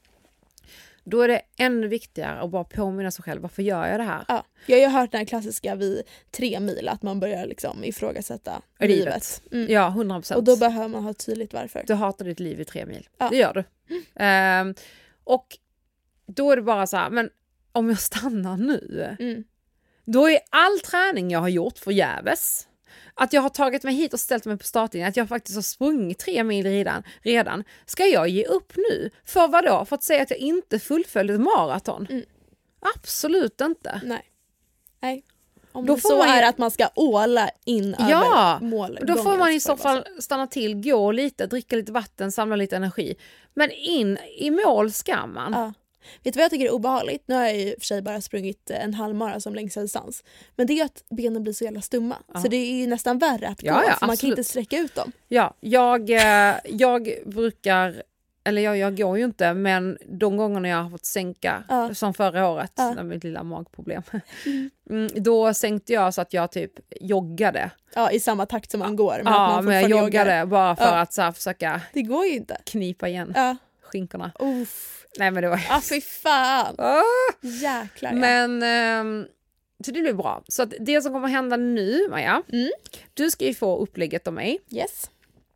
Då är det ännu viktigare att bara påminna sig själv, varför gör jag det här? Ja, jag har ju hört den här klassiska vid tre mil, att man börjar liksom ifrågasätta livet. livet. Mm. Ja, hundra procent. Och då behöver man ha tydligt varför. Du hatar ditt liv i tre mil. Ja. Det gör du. Mm. Um, och då är det bara så här, men om jag stannar nu, mm. då är all träning jag har gjort förgäves. Att jag har tagit mig hit och ställt mig på startlinjen, att jag faktiskt har sprungit tre mil redan, redan. Ska jag ge upp nu? För vad då? För att säga att jag inte fullföljde ett maraton? Mm. Absolut inte. Nej. Nej. Om då det så man... är att man ska åla in ja, över mål. Då får man i så fall stanna till, gå lite, dricka lite vatten, samla lite energi. Men in i mål ska man. Ja. Vet du vad jag tycker är obehagligt? Nu har jag ju för sig bara sprungit en halvmara som längsta distans. Men det är att benen blir så jävla stumma. Ja. Så det är ju nästan värre att gå. Ja, ja, för man kan inte sträcka ut dem. Ja, jag, jag brukar... Eller jag, jag går ju inte, men de gångerna jag har fått sänka, ja. som förra året, ja. när mitt lilla magproblem, mm, då sänkte jag så att jag typ joggade. Ja, i samma takt som man går. Men ja, att man men jag joggade joggar. bara för ja. att så här, försöka det går ju inte. knipa igen ja. skinkorna. Uff. Nej, men det var... Ah, fy fan! Oh. Jäklar, ja. Men... Um, så det blir bra. Så att det som kommer hända nu, Maja, mm. du ska ju få upplägget av mig. Yes.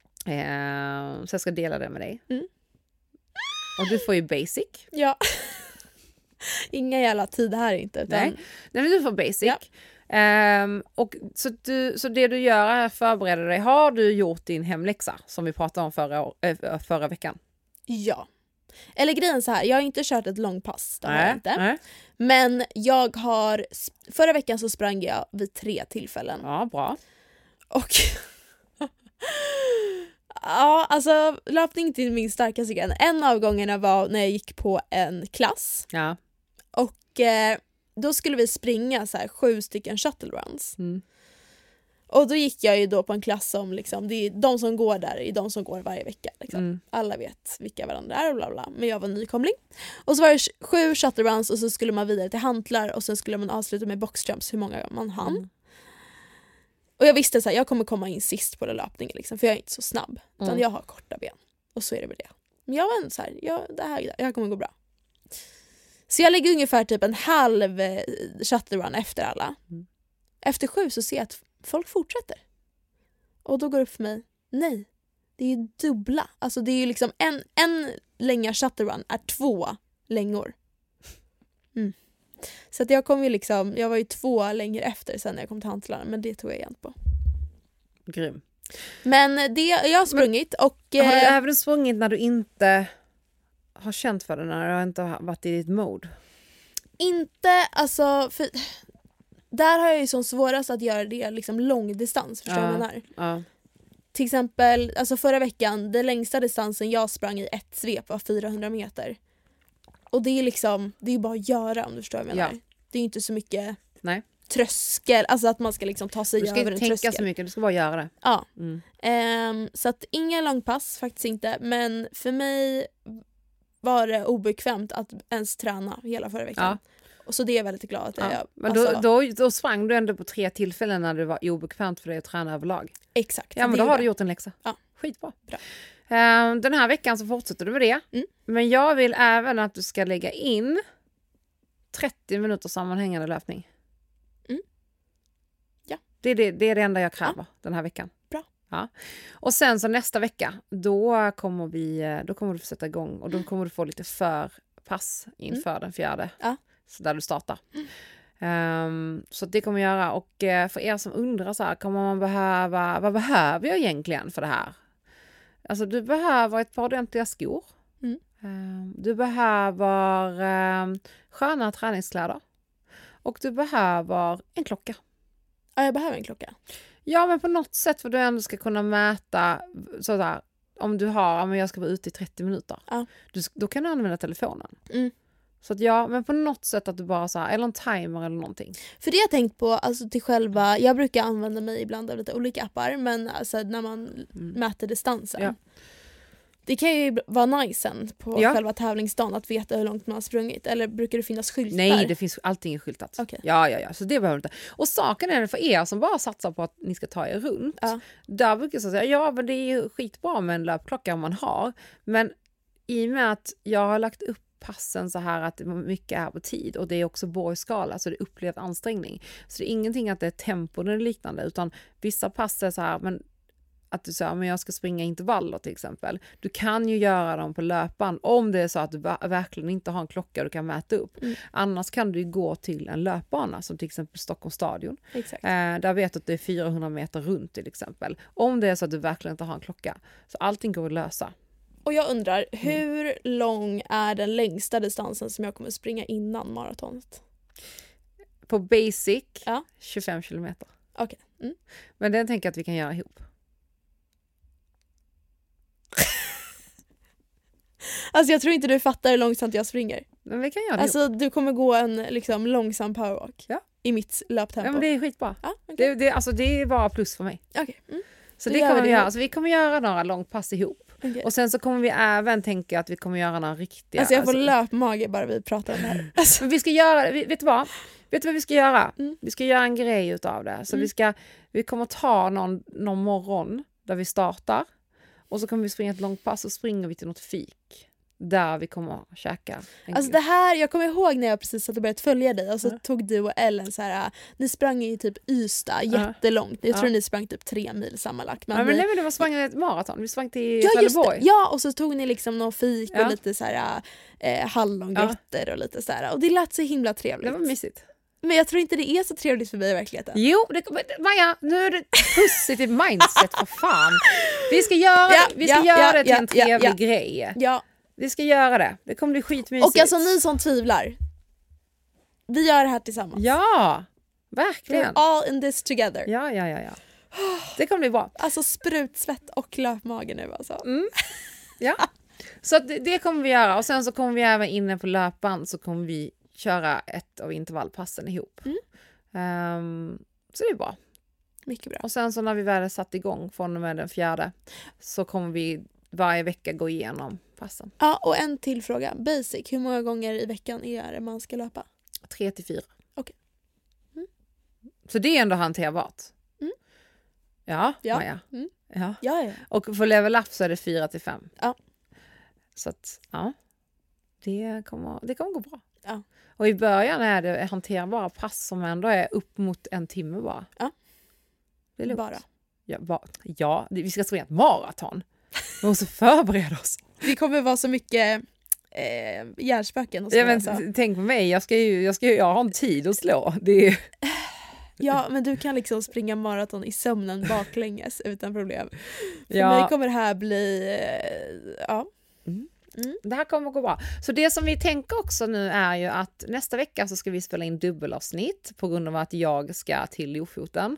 Uh, så jag ska dela det med dig. Mm. Och du får ju basic. Ja. Inga jävla tid här inte. Utan... Nej. Nej, men du får basic. Ja. Um, och så, du, så det du gör är att förbereda dig. Har du gjort din hemläxa som vi pratade om förra, äh, förra veckan? Ja. Eller grejen så här, jag har inte kört ett långpass. Det har nej, jag inte. Nej. Men jag har... Förra veckan så sprang jag vid tre tillfällen. Ja, bra. Och... ja, alltså löpning är inte min starkaste gren. En av gångerna var när jag gick på en klass. Ja. Och eh, då skulle vi springa så här sju stycken shuttle runs. Mm. Och då gick jag ju då på en klass som liksom, det är de som går där är de som går varje vecka. Liksom. Mm. Alla vet vilka varandra är och bla bla. Men jag var nykomling. Och så var det sju shuttle runs och så skulle man vidare till hantlar och sen skulle man avsluta med boxjumps hur många man hann. Mm. Och jag visste så här, jag kommer komma in sist på den löpningen liksom, för jag är inte så snabb. Utan mm. jag har korta ben. Och så är det med det. Men jag var ändå så här, jag, det, här, det här kommer gå bra. Så jag lägger ungefär typ en halv shuttle run efter alla. Mm. Efter sju så ser jag att folk fortsätter. Och då går det upp för mig, nej, det är ju dubbla. Alltså det är ju liksom en, en länga shuttle run är två längor. Mm. Så att jag kom ju liksom, jag var ju två längre efter sen när jag kom till hantlarna, men det tog jag igen på. Grym. Men det, jag har sprungit och... Men, har du eh, även sprungit när du inte har känt för det, när du inte har varit i ditt mode? Inte, alltså... För, där har jag ju som svårast att göra det liksom långdistans, förstår ja, man här. Ja. Till exempel, alltså förra veckan, den längsta distansen jag sprang i ett svep var fyrahundra meter. Och det är liksom, det är ju bara att göra, om du förstår vad jag menar. Ja. Det är ju inte så mycket Nej. tröskel, alltså att man ska liksom ta sig över en tröskel. Du ska inte tänka så mycket, du ska bara göra det. Ja. Mm. Um, så att inga långpass, faktiskt inte. Men för mig var det obekvämt att ens träna hela förra veckan. Ja. Och så det är jag väldigt glad att ja. jag... Men då, då, då sprang du ändå på tre tillfällen när det var obekvämt för dig att träna överlag. Exakt. Ja, men då har du gjort en läxa. Ja. Skitbra. Bra. Um, den här veckan så fortsätter du med det. Mm. Men jag vill även att du ska lägga in trettio minuter sammanhängande löpning. Mm. Ja. Det är det, det är det enda jag kräver ja. den här veckan. Bra. Ja. Och sen så nästa vecka, då kommer, vi, då kommer du få sätta igång och då kommer du få lite förpass inför mm. den fjärde. Ja. Så där du startar. Mm. Um, så det kommer jag göra. Och uh, för er som undrar så här, kommer man behöva, vad behöver jag egentligen för det här? Alltså du behöver ett par ordentliga skor. Mm. Um, du behöver um, sköna träningskläder. Och du behöver en klocka. Ja, jag behöver en klocka. Ja, men på något sätt för du ändå ska kunna mäta sådär, om du har, om jag ska vara ute i trettio minuter. Ja. Du, då kan du använda telefonen. Mm. Så att ja, men på något sätt att du bara så här, eller en timer eller någonting. För det jag tänkt på, alltså till själva, jag brukar använda mig ibland av lite olika appar, men alltså när man mm. mäter distansen. Ja. Det kan ju vara nice sen på ja. själva tävlingsdagen att veta hur långt man har sprungit. Eller brukar det finnas skyltar? Nej, det finns allting skyltat. Okay. Ja, ja, ja. Så det behöver du inte. Och saken är för er som bara satsar på att ni ska ta er runt. Ja. Där brukar jag säga, ja men det är ju skitbra med en löpklocka om man har. Men i och med att jag har lagt upp passen så här att mycket är på tid och det är också borgskala så det är upplevd ansträngning. Så det är ingenting att det är tempo eller liknande utan vissa pass är så här, men att du säger, men jag ska springa intervaller till exempel. Du kan ju göra dem på löpan om det är så att du verkligen inte har en klocka du kan mäta upp. Mm. Annars kan du ju gå till en löpbana som till exempel Stockholms stadion. Exakt. Eh, där vet du att det är fyrahundra meter runt till exempel. Om det är så att du verkligen inte har en klocka. Så allting går att lösa. Och jag undrar, hur mm. lång är den längsta distansen som jag kommer springa innan maratonet? På basic, ja. tjugofem kilometer. Okej. Okay. Mm. Men den tänker jag att vi kan göra ihop. Alltså jag tror inte du fattar hur långsamt jag springer. Men vi kan göra det Alltså ihop. Du kommer gå en liksom långsam powerwalk ja. i mitt löptempo. Ja men det är skitbra. Ja, okay. det, det, alltså, det är bara plus för mig. Okay. Mm. Så det kommer vi göra. Alltså, vi kommer göra några långpass ihop. Okay. Och sen så kommer vi även tänka att vi kommer göra några riktiga... Alltså jag får alltså, löpmage bara vi pratar om det här. Alltså. Men vi ska göra det. Vet du vad? Vet du vad vi ska göra? Mm. Vi ska göra en grej utav det. Så mm. vi, ska, vi kommer ta någon, någon morgon där vi startar. Och så kommer vi springa ett långpass och springer vi till något fik. Där vi kommer att käka. Alltså det här, jag kommer ihåg när jag precis hade börjat följa dig och så ja. tog du och Ellen så här, ni sprang i typ Ystad jättelångt. Jag tror ja. ni sprang typ tre mil sammanlagt. Men, ja, men ni... nej, men det var sprang ett maraton. Vi sprang till ja, Trelleborg. Ja, och så tog ni liksom någon fik ja. och lite så här eh, hallongrötter ja. och lite så här. Och det lät så himla trevligt. Det var mysigt. Men jag tror inte det är så trevligt för mig i verkligheten. Jo, det, Maja, nu är det positiv mindset för fan. Vi ska göra, ja, vi ska ja, göra ja, det till ja, en trevlig ja, grej. Ja. Vi ska göra det. Det kommer bli skitmysigt. Och alltså ni som tvivlar. Vi gör det här tillsammans. Ja, verkligen. We're all in this together. Ja, ja, ja, ja. Det kommer bli bra. Alltså sprutsvett och löpmage nu alltså. Mm. Ja. Så det, det kommer vi göra. Och sen så kommer vi även inne på löpan så kommer vi köra ett av intervallpassen ihop. Mm. Um, så det är bra. Mycket bra. Och sen så när vi väl är satt igång från och med den fjärde så kommer vi varje vecka gå igenom passen. Ja, och en till fråga. Basic, hur många gånger i veckan är det man ska löpa? Tre till fyra. Okej. Mm. Så det är ändå hanterbart. Mm. Ja, Ja. Maja. Mm. Ja. Ja, ja. Och för level up så är det fyra till fem. Ja. Så att, ja. Det kommer, det kommer gå bra. Ja. Och i början är det hanterbara pass som ändå är upp mot en timme bara. Ja. Det är lugnt. Bara. Ja, ba, ja, vi ska springa ett maraton. Vi måste förbereda oss. Det kommer vara så mycket eh, hjärnspöken. Och Ja, men, så. tänk på mig, jag, ska ju, jag, ska ju, jag har en tid att slå. Det är... Ja, men du kan liksom springa maraton i sömnen baklänges utan problem. För Ja. mig kommer det här bli... Eh, ja. Mm. Mm. Det här kommer att gå bra. Så det som vi tänker också nu är ju att nästa vecka så ska vi spela in dubbelavsnitt på grund av att jag ska till Lofoten.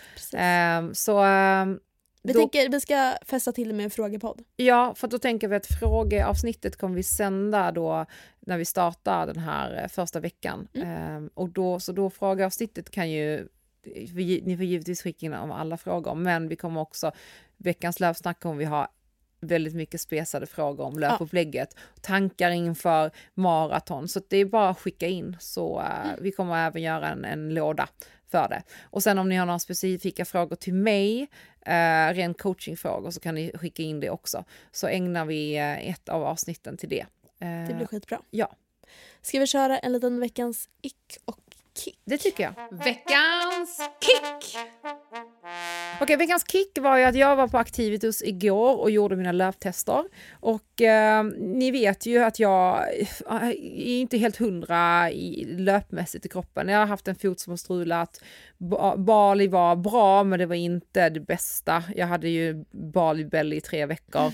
Um, så um, vi då, tänker vi ska fästa till det med en frågepodd. Ja, för då tänker vi att frågeavsnittet kommer vi sända då när vi startar den här första veckan. Mm. Um, och då, så då frågeavsnittet kan ju, ni får givetvis skicka in om alla frågor, men vi kommer också, veckans löpsnack kommer vi ha väldigt mycket spesade frågor om löpupplägget, ja. Tankar inför maraton, så det är bara att skicka in, så uh, mm. vi kommer även göra en, en låda för det. Och sen om ni har några specifika frågor till mig, uh, rent coachingfrågor, så kan ni skicka in det också, så ägnar vi uh, ett av avsnitten till det. Uh, det blir skitbra. Ja. Ska vi köra en liten veckans ick och kick? Det tycker jag. Veckans kick! Okej, veckans kick var ju att jag var på Activitus igår och gjorde mina löptester. Och eh, ni vet ju att jag är inte helt hundra i löpmässigt i kroppen. Jag har haft en fot som har strulat. Bali var bra, men det var inte det bästa. Jag hade ju Bali belly i tre veckor.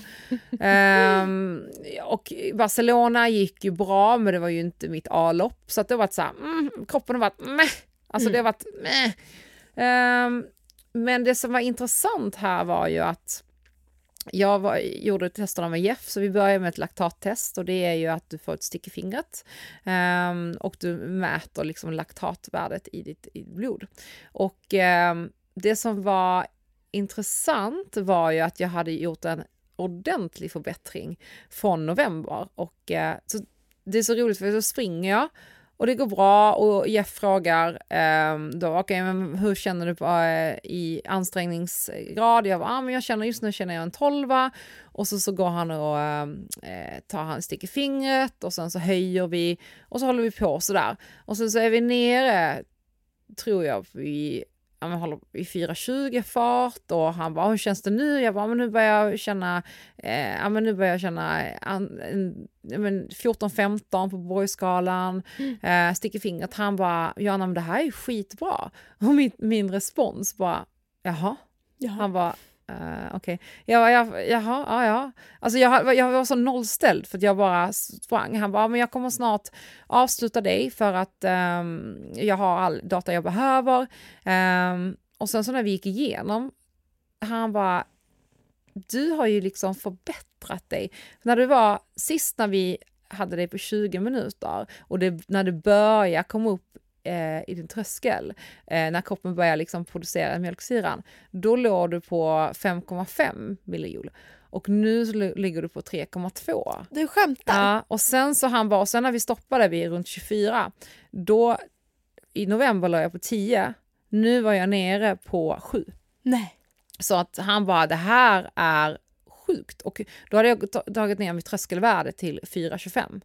um, och Barcelona gick ju bra, men det var ju inte mitt A-lopp. Så att det var så här, mm, kroppen har varit meh. Alltså mm. det har varit meh. Um, Men det som var intressant här var ju att jag var, gjorde testerna med Jeff, så vi började med ett laktattest, och det är ju att du får ett stick i fingret um, och du mäter liksom laktatvärdet i ditt i blod. Och um, det som var intressant var ju att jag hade gjort en ordentlig förbättring från november, och uh, så det är så roligt för så springer jag. Och det går bra, och Jeff frågar um, då, okay, men hur känner du på, uh, i ansträngningsgrad? Jag bara, ah, men jag känner just nu känner jag en tolva. Och så, så går han och uh, tar han stick i fingret, och sen så höjer vi, och så håller vi på sådär. Och sen så är vi nere, tror jag, i, ja, men håller i fyra tjugo fart, och han bara, hur känns det nu? Jag bara, men nu börjar jag känna eh, ja, men nu börjar jag känna en, en, en fjorton femton på Borgskalan, mm. eh, sticker fingret. Han bara, ja, men det här är ju skitbra. Och min, min respons bara, jaha. jaha. Han bara, Uh, okej, okay. ja, ja, jaha, ja, ja. Alltså jag, jag var så nollställd för att jag bara sprang. Han bara, men jag kommer snart avsluta dig för att um, jag har all data jag behöver. Um, och sen så när vi gick igenom, han bara, du har ju liksom förbättrat dig. När det var sist när vi hade dig på tjugo minuter, och det, när det började komma upp i din tröskel, eh, när kroppen börjar liksom producera mjölksyran, då låg du på fem komma fem millijoule, och nu ligger du på tre komma två. Du skämtar? Ja, och sen så han bara, och sen när vi stoppade vi runt tjugofyra, då i november låg jag på tio, nu var jag nere på sju. Nej. Så att han bara, det här är sjukt, och då hade jag tagit ner mitt tröskelvärde till fyra komma tjugofem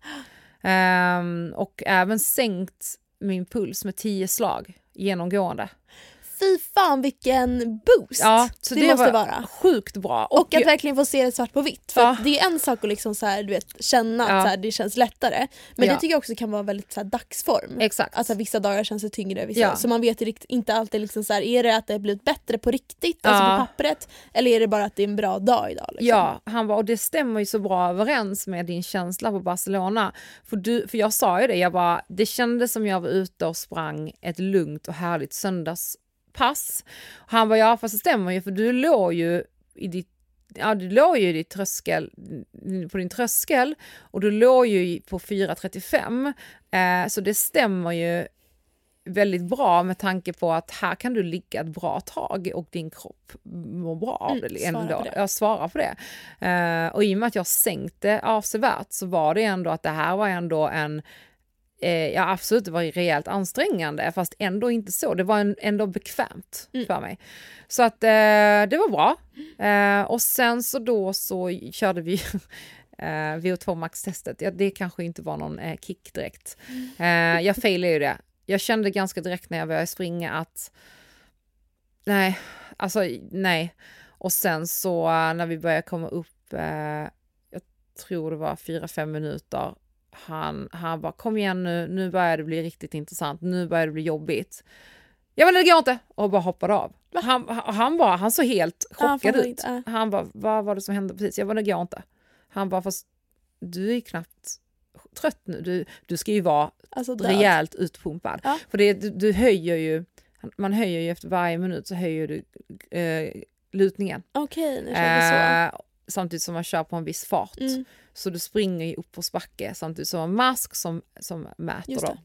um, och även sänkt min puls med tio slag genomgående. Fy fan vilken boost. Ja, så det, det måste var vara sjukt bra. Och, och att jag... verkligen få se det svart på vitt. För ja. Det är en sak att liksom så här, du vet, känna ja. att så här, det känns lättare. Men ja. det tycker jag också kan vara väldigt så här, dagsform. Exakt. Alltså vissa dagar känns det tyngre. Vissa. Ja. Så man vet inte alltid liksom så här, är det att det har blivit bättre på riktigt, ja. alltså på pappret, eller är det bara att det är en bra dag idag? Liksom? Ja, han var, och det stämmer ju så bra överens med din känsla på Barcelona. För, du, för jag sa ju det, jag bara, det kändes som jag var ute och sprang ett lugnt och härligt söndags pass. Han var, ja, fast det stämmer ju, för du låg ju i ditt ja, du låg ju i tröskel, på din tröskel och du låg ju på fyra trettiofem. Eh, så det stämmer ju väldigt bra med tanke på att här kan du ligga ett bra tag och din kropp mår bra av det. Mm, svara på det. Jag svarar på det. Eh, och i och med att jag sänkte avsevärt så var det ändå att det här var ändå en eh, ja absolut det var rejält ansträngande fast ändå inte så. Det var en, ändå bekvämt mm. för mig. Så att eh, det var bra. Eh, och sen så då så körde vi eh, V O två Max-testet. Ja, det kanske inte var någon eh, kick direkt. Eh, jag failade ju det. Jag kände ganska direkt när jag började springa att nej, alltså nej. Och sen så när vi började komma upp, eh, jag tror det var fyra fem minuter, han, han bara kom igen nu, nu börjar det bli riktigt intressant, nu börjar det bli jobbigt. Ja men det går inte, och bara hoppade av. Han, han, bara, han såg helt chockad ja, ut. Äh. Han bara, vad var det som hände precis? Jag bara, det går inte. Han bara, fast du är knappt trött nu, du, du ska ju vara alltså rejält utpumpad. Ja. För det, du, du höjer ju, man höjer ju efter varje minut så höjer du eh, lutningen. Okej, nu kör vi så. Eh, samtidigt som man kör på en viss fart. Mm. Så du springer ju upp på spacke samtidigt som en mask som, som mäter då.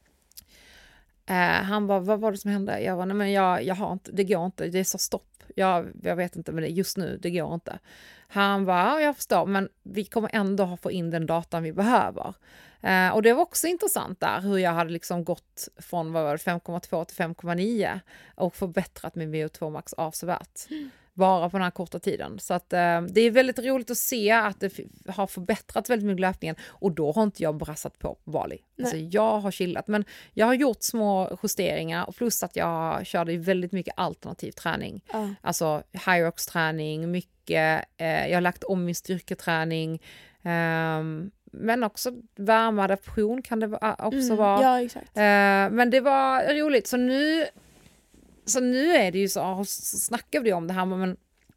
Eh, han bara, vad var det som hände? Jag var nej men jag, jag har inte, det går inte, det är så stopp. Jag, jag vet inte, men det, just nu, det går inte. Han bara, ja, jag förstår, men vi kommer ändå få in den datan vi behöver. Eh, och det var också intressant där, hur jag hade liksom gått från vad var det, fem komma två till fem komma nio och förbättrat min V O två Max avsevärt. Mm. Bara på den här korta tiden. Så att, eh, det är väldigt roligt att se att det f- har förbättrat väldigt mycket löpningen. Och då har inte jag brassat på Bali. Alltså, jag har chillat. Men jag har gjort små justeringar. Och plus att jag körde väldigt mycket alternativ träning. Mm. Alltså Hyrox-träning, mycket. Eh, jag har lagt om min styrketräning. Eh, men också värmeadaption kan det också mm, vara. Ja, exakt. Eh, men det var roligt. Så nu... Så nu är det ju så, så snackar vi om det här, men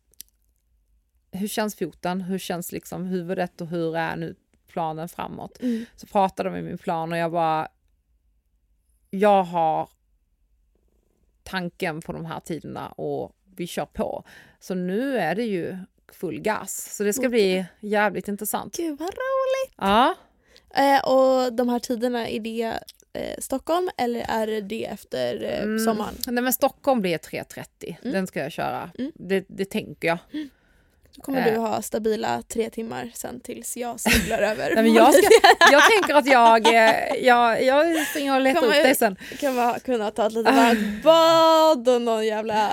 hur känns foten? Hur känns liksom huvudet och hur är nu planen framåt? Mm. Så pratade de med min plan och jag bara, jag har tanken på de här tiderna och vi kör på. Så nu är det ju full gas. Så det ska okay. bli jävligt intressant. Gud vad roligt! Ja. Eh, och de här tiderna, är det eh, Stockholm eller är det efter eh, mm. sommaren? Nej men Stockholm blir tre trettio. Mm. Den ska jag köra. Mm. Det, det tänker jag. Mm. Då kommer eh. du ha stabila tre timmar sen tills jag snubblar över. Nej, men jag, ska, jag tänker att jag, jag, jag springer och letar upp dig sen. Kan man kunna ta ett litet varmt bad och någon jävla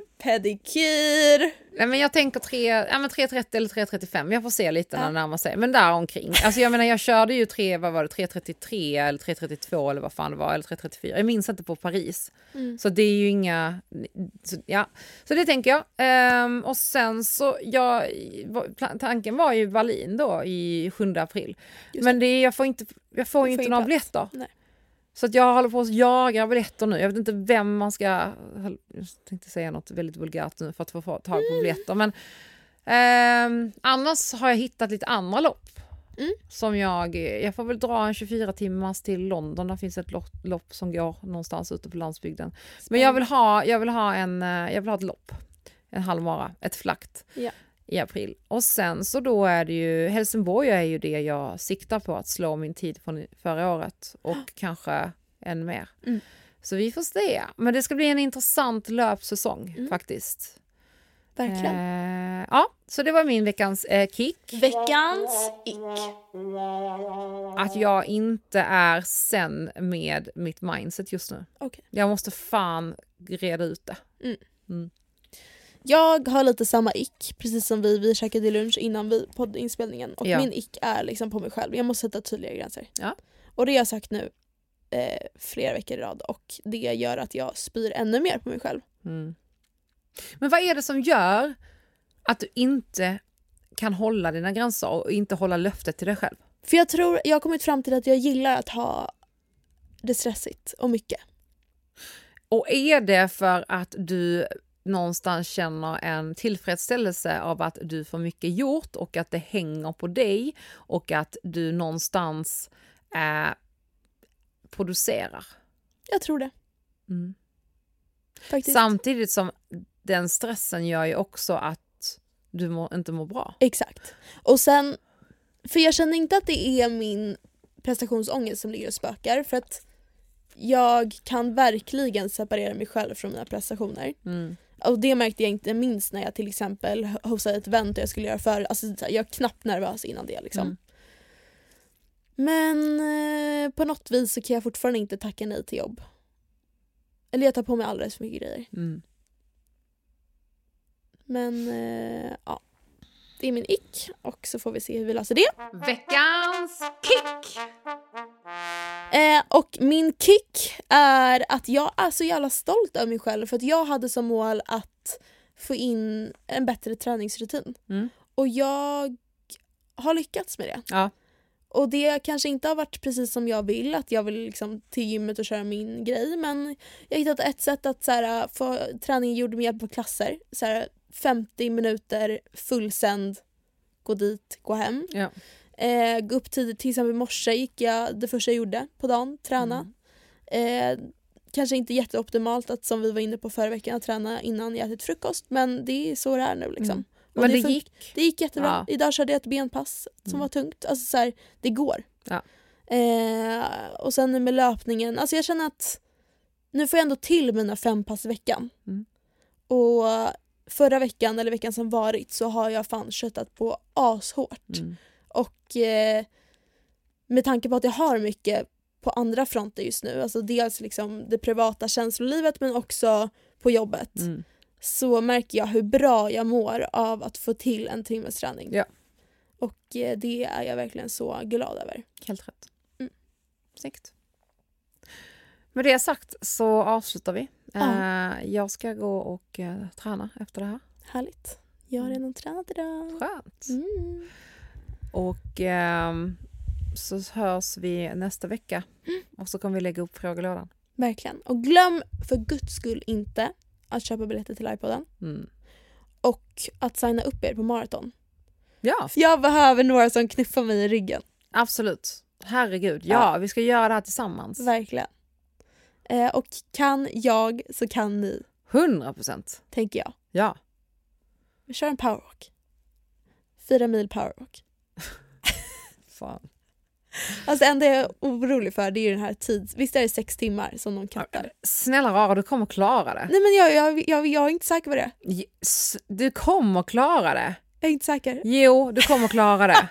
pedikyr. Nej men jag tänker tre, ja, men tre trettio eller tre trettiofem. Jag får se lite när det närmar sig. Men där omkring. Alltså jag menar jag körde ju tre, vad var det, tre trettiotre eller tre trettiotvå eller vad fan det var. Eller tre trettiofyra. Jag minns inte på Paris. Mm. Så det är ju inga... Så, ja. så det tänker jag. Um, och sen så, jag, tanken var ju Berlin då i sjunde april. Just men det, jag får inte, jag får ju inte några biljetter. Nej. Så att jag håller på att jaga biljetter nu. Jag vet inte vem man ska... Jag tänkte säga något väldigt vulgärt nu för att få tag på biljetter. Men eh, annars har jag hittat lite andra lopp. Mm. Som jag... Jag får väl dra en tjugofyra timmars till London. Där finns ett lopp, lopp som går någonstans ute på landsbygden. Spännande. Men jag vill ha, jag vill ha, en, jag vill ha ett lopp. En halvmara. Ett flakt. Ja. I april. Och sen så då är det ju Helsingborg är ju det jag siktar på att slå min tid från förra året och ah. kanske än mer. Mm. Så vi får se. Men det ska bli en intressant löpsäsong mm. faktiskt. Verkligen. Eh, ja, så det var min veckans eh, kick. Veckans ick. Att jag inte är sen med mitt mindset just nu. Okay. Jag måste fan reda ut det. Mm. Mm. Jag har lite samma ick, precis som vi, vi käkade lunch innan vi poddinspelningen. Och ja. min ick är liksom på mig själv. Jag måste sätta tydligare gränser. Ja. Och det har jag sagt nu eh, flera veckor i rad. Och det gör att jag spyr ännu mer på mig själv. Mm. Men vad är det som gör att du inte kan hålla dina gränser och inte hålla löftet till dig själv? För jag tror, jag har kommit fram till att jag gillar att ha det stressigt och mycket. Och är det för att du... någonstans känner en tillfredsställelse av att du får mycket gjort och att det hänger på dig och att du någonstans eh, producerar. Jag tror det. Mm. Samtidigt som den stressen gör ju också att du må, inte mår bra. Exakt. Och sen, för jag känner inte att det är min prestationsångest som ligger och spökar, för att jag kan verkligen separera mig själv från mina prestationer. Mm. Och det märkte jag inte minst när jag till exempel hostade ett event och jag skulle göra för, alltså jag är knappt nervös innan det liksom. Mm. Men eh, på något vis så kan jag fortfarande inte tacka nej till jobb. Eller jag tar på mig alldeles för mycket grejer. Mm. Men eh, ja, det är min ick och så får vi se hur vi löser det. Veckans kick! Eh, och min kick är att jag är så jävla stolt över mig själv, för att jag hade som mål att få in en bättre träningsrutin. Mm. Och jag har lyckats med det. Ja. Och det kanske inte har varit precis som jag vill, att jag vill liksom till gymmet och köra min grej, men jag har hittat ett sätt att så här, få träningen gjord med hjälp av klasser. Så här, femtio minuter fullsänd, gå dit, gå hem. Ja. Eh, gå upp tidigt, till exempel i morse gick jag det första jag gjorde på dagen, träna. Mm. Eh, kanske inte jätteoptimalt att, som vi var inne på förra veckan, att träna innan jag ätit frukost, men det är så det är nu liksom. Mm. Men det, det gick? Det gick jättebra. Ja. Idag körde jag ett benpass som Mm. var tungt. Alltså så här, det går. Ja. Eh, och sen nu med löpningen, alltså jag känner att nu får jag ändå till mina fem pass i veckan. Mm. Och förra veckan, eller veckan som varit, så har jag fan köttat på ashårt. Mm. Och eh, med tanke på att jag har mycket på andra fronter just nu, alltså dels liksom det privata känslolivet men också på jobbet, Mm. så märker jag hur bra jag mår av att få till en timmes träning. Ja. Och eh, det är jag verkligen så glad över. Helt rätt. Mm. Snyggt. Med det sagt så avslutar vi. Ja. Uh, jag ska gå och uh, träna efter det här. Härligt. Jag har redan tränat idag. Skönt. Mm. Och um, så hörs vi nästa vecka. Mm. Och så kommer vi lägga upp frågelådan. Verkligen. Och glöm för guds skull inte att köpa biljetter till iPoden. Mm. Och att signa upp er på maraton. Ja, För jag behöver några som knuffar mig i ryggen. absolut. Herregud. Ja, Ja. vi ska göra det här tillsammans. Verkligen. Eh, och kan jag så kan ni, hundra procent. tänker jag. Ja. Vi kör en powerwalk. Fyra mil powerwalk. Fan. Alltså det enda jag är orolig för, det är ju den här tids... Visst är det sex timmar som de kattar? Snälla Rara, du kommer klara det. Nej men jag, jag, jag, jag är inte säker på det. Yes, du kommer klara det. Jag är inte säker. Jo, du kommer klara det.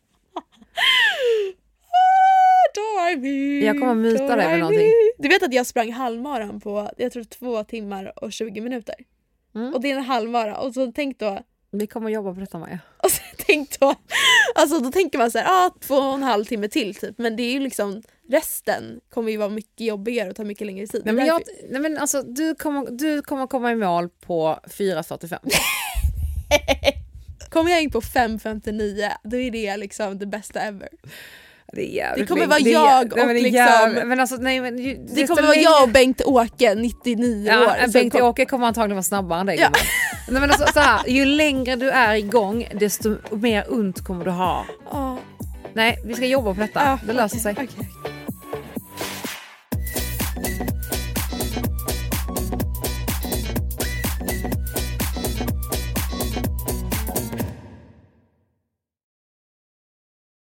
Jag kommer myta dig med någonting. Du vet att jag sprang halvmaran på, jag tror två timmar och tjugo minuter. Mm. Och det är en halvmara. Och så tänk då, Vi kommer jobba på detta, Maja. och så tänk då, alltså då tänker man så här, ah, två och en halv timme till typ. Men det är ju liksom, resten kommer ju vara mycket jobbigare och ta mycket längre tid. Nej, men, jag... jag, nej, men alltså, du, kommer, du kommer komma i mål på fyra fyrtiofem. Kommer jag in på fem femtionio, då är det liksom det bästa ever. Det, är Det kommer länge. vara Det är- jag nej, och men det är liksom... jävligt- men alltså, nej, men, ju- Det desto kommer vara längre- jag och Bengt-Åke, nittionio Ja, år. som Bengt kom- Åke kommer antagligen vara snabbare än dig. Ja. Nej, men alltså, så här, ju längre du är igång, desto mer ont kommer du ha. Ja. Nej, vi ska jobba på detta. Ja, Det löser okej, sig. okej, okej.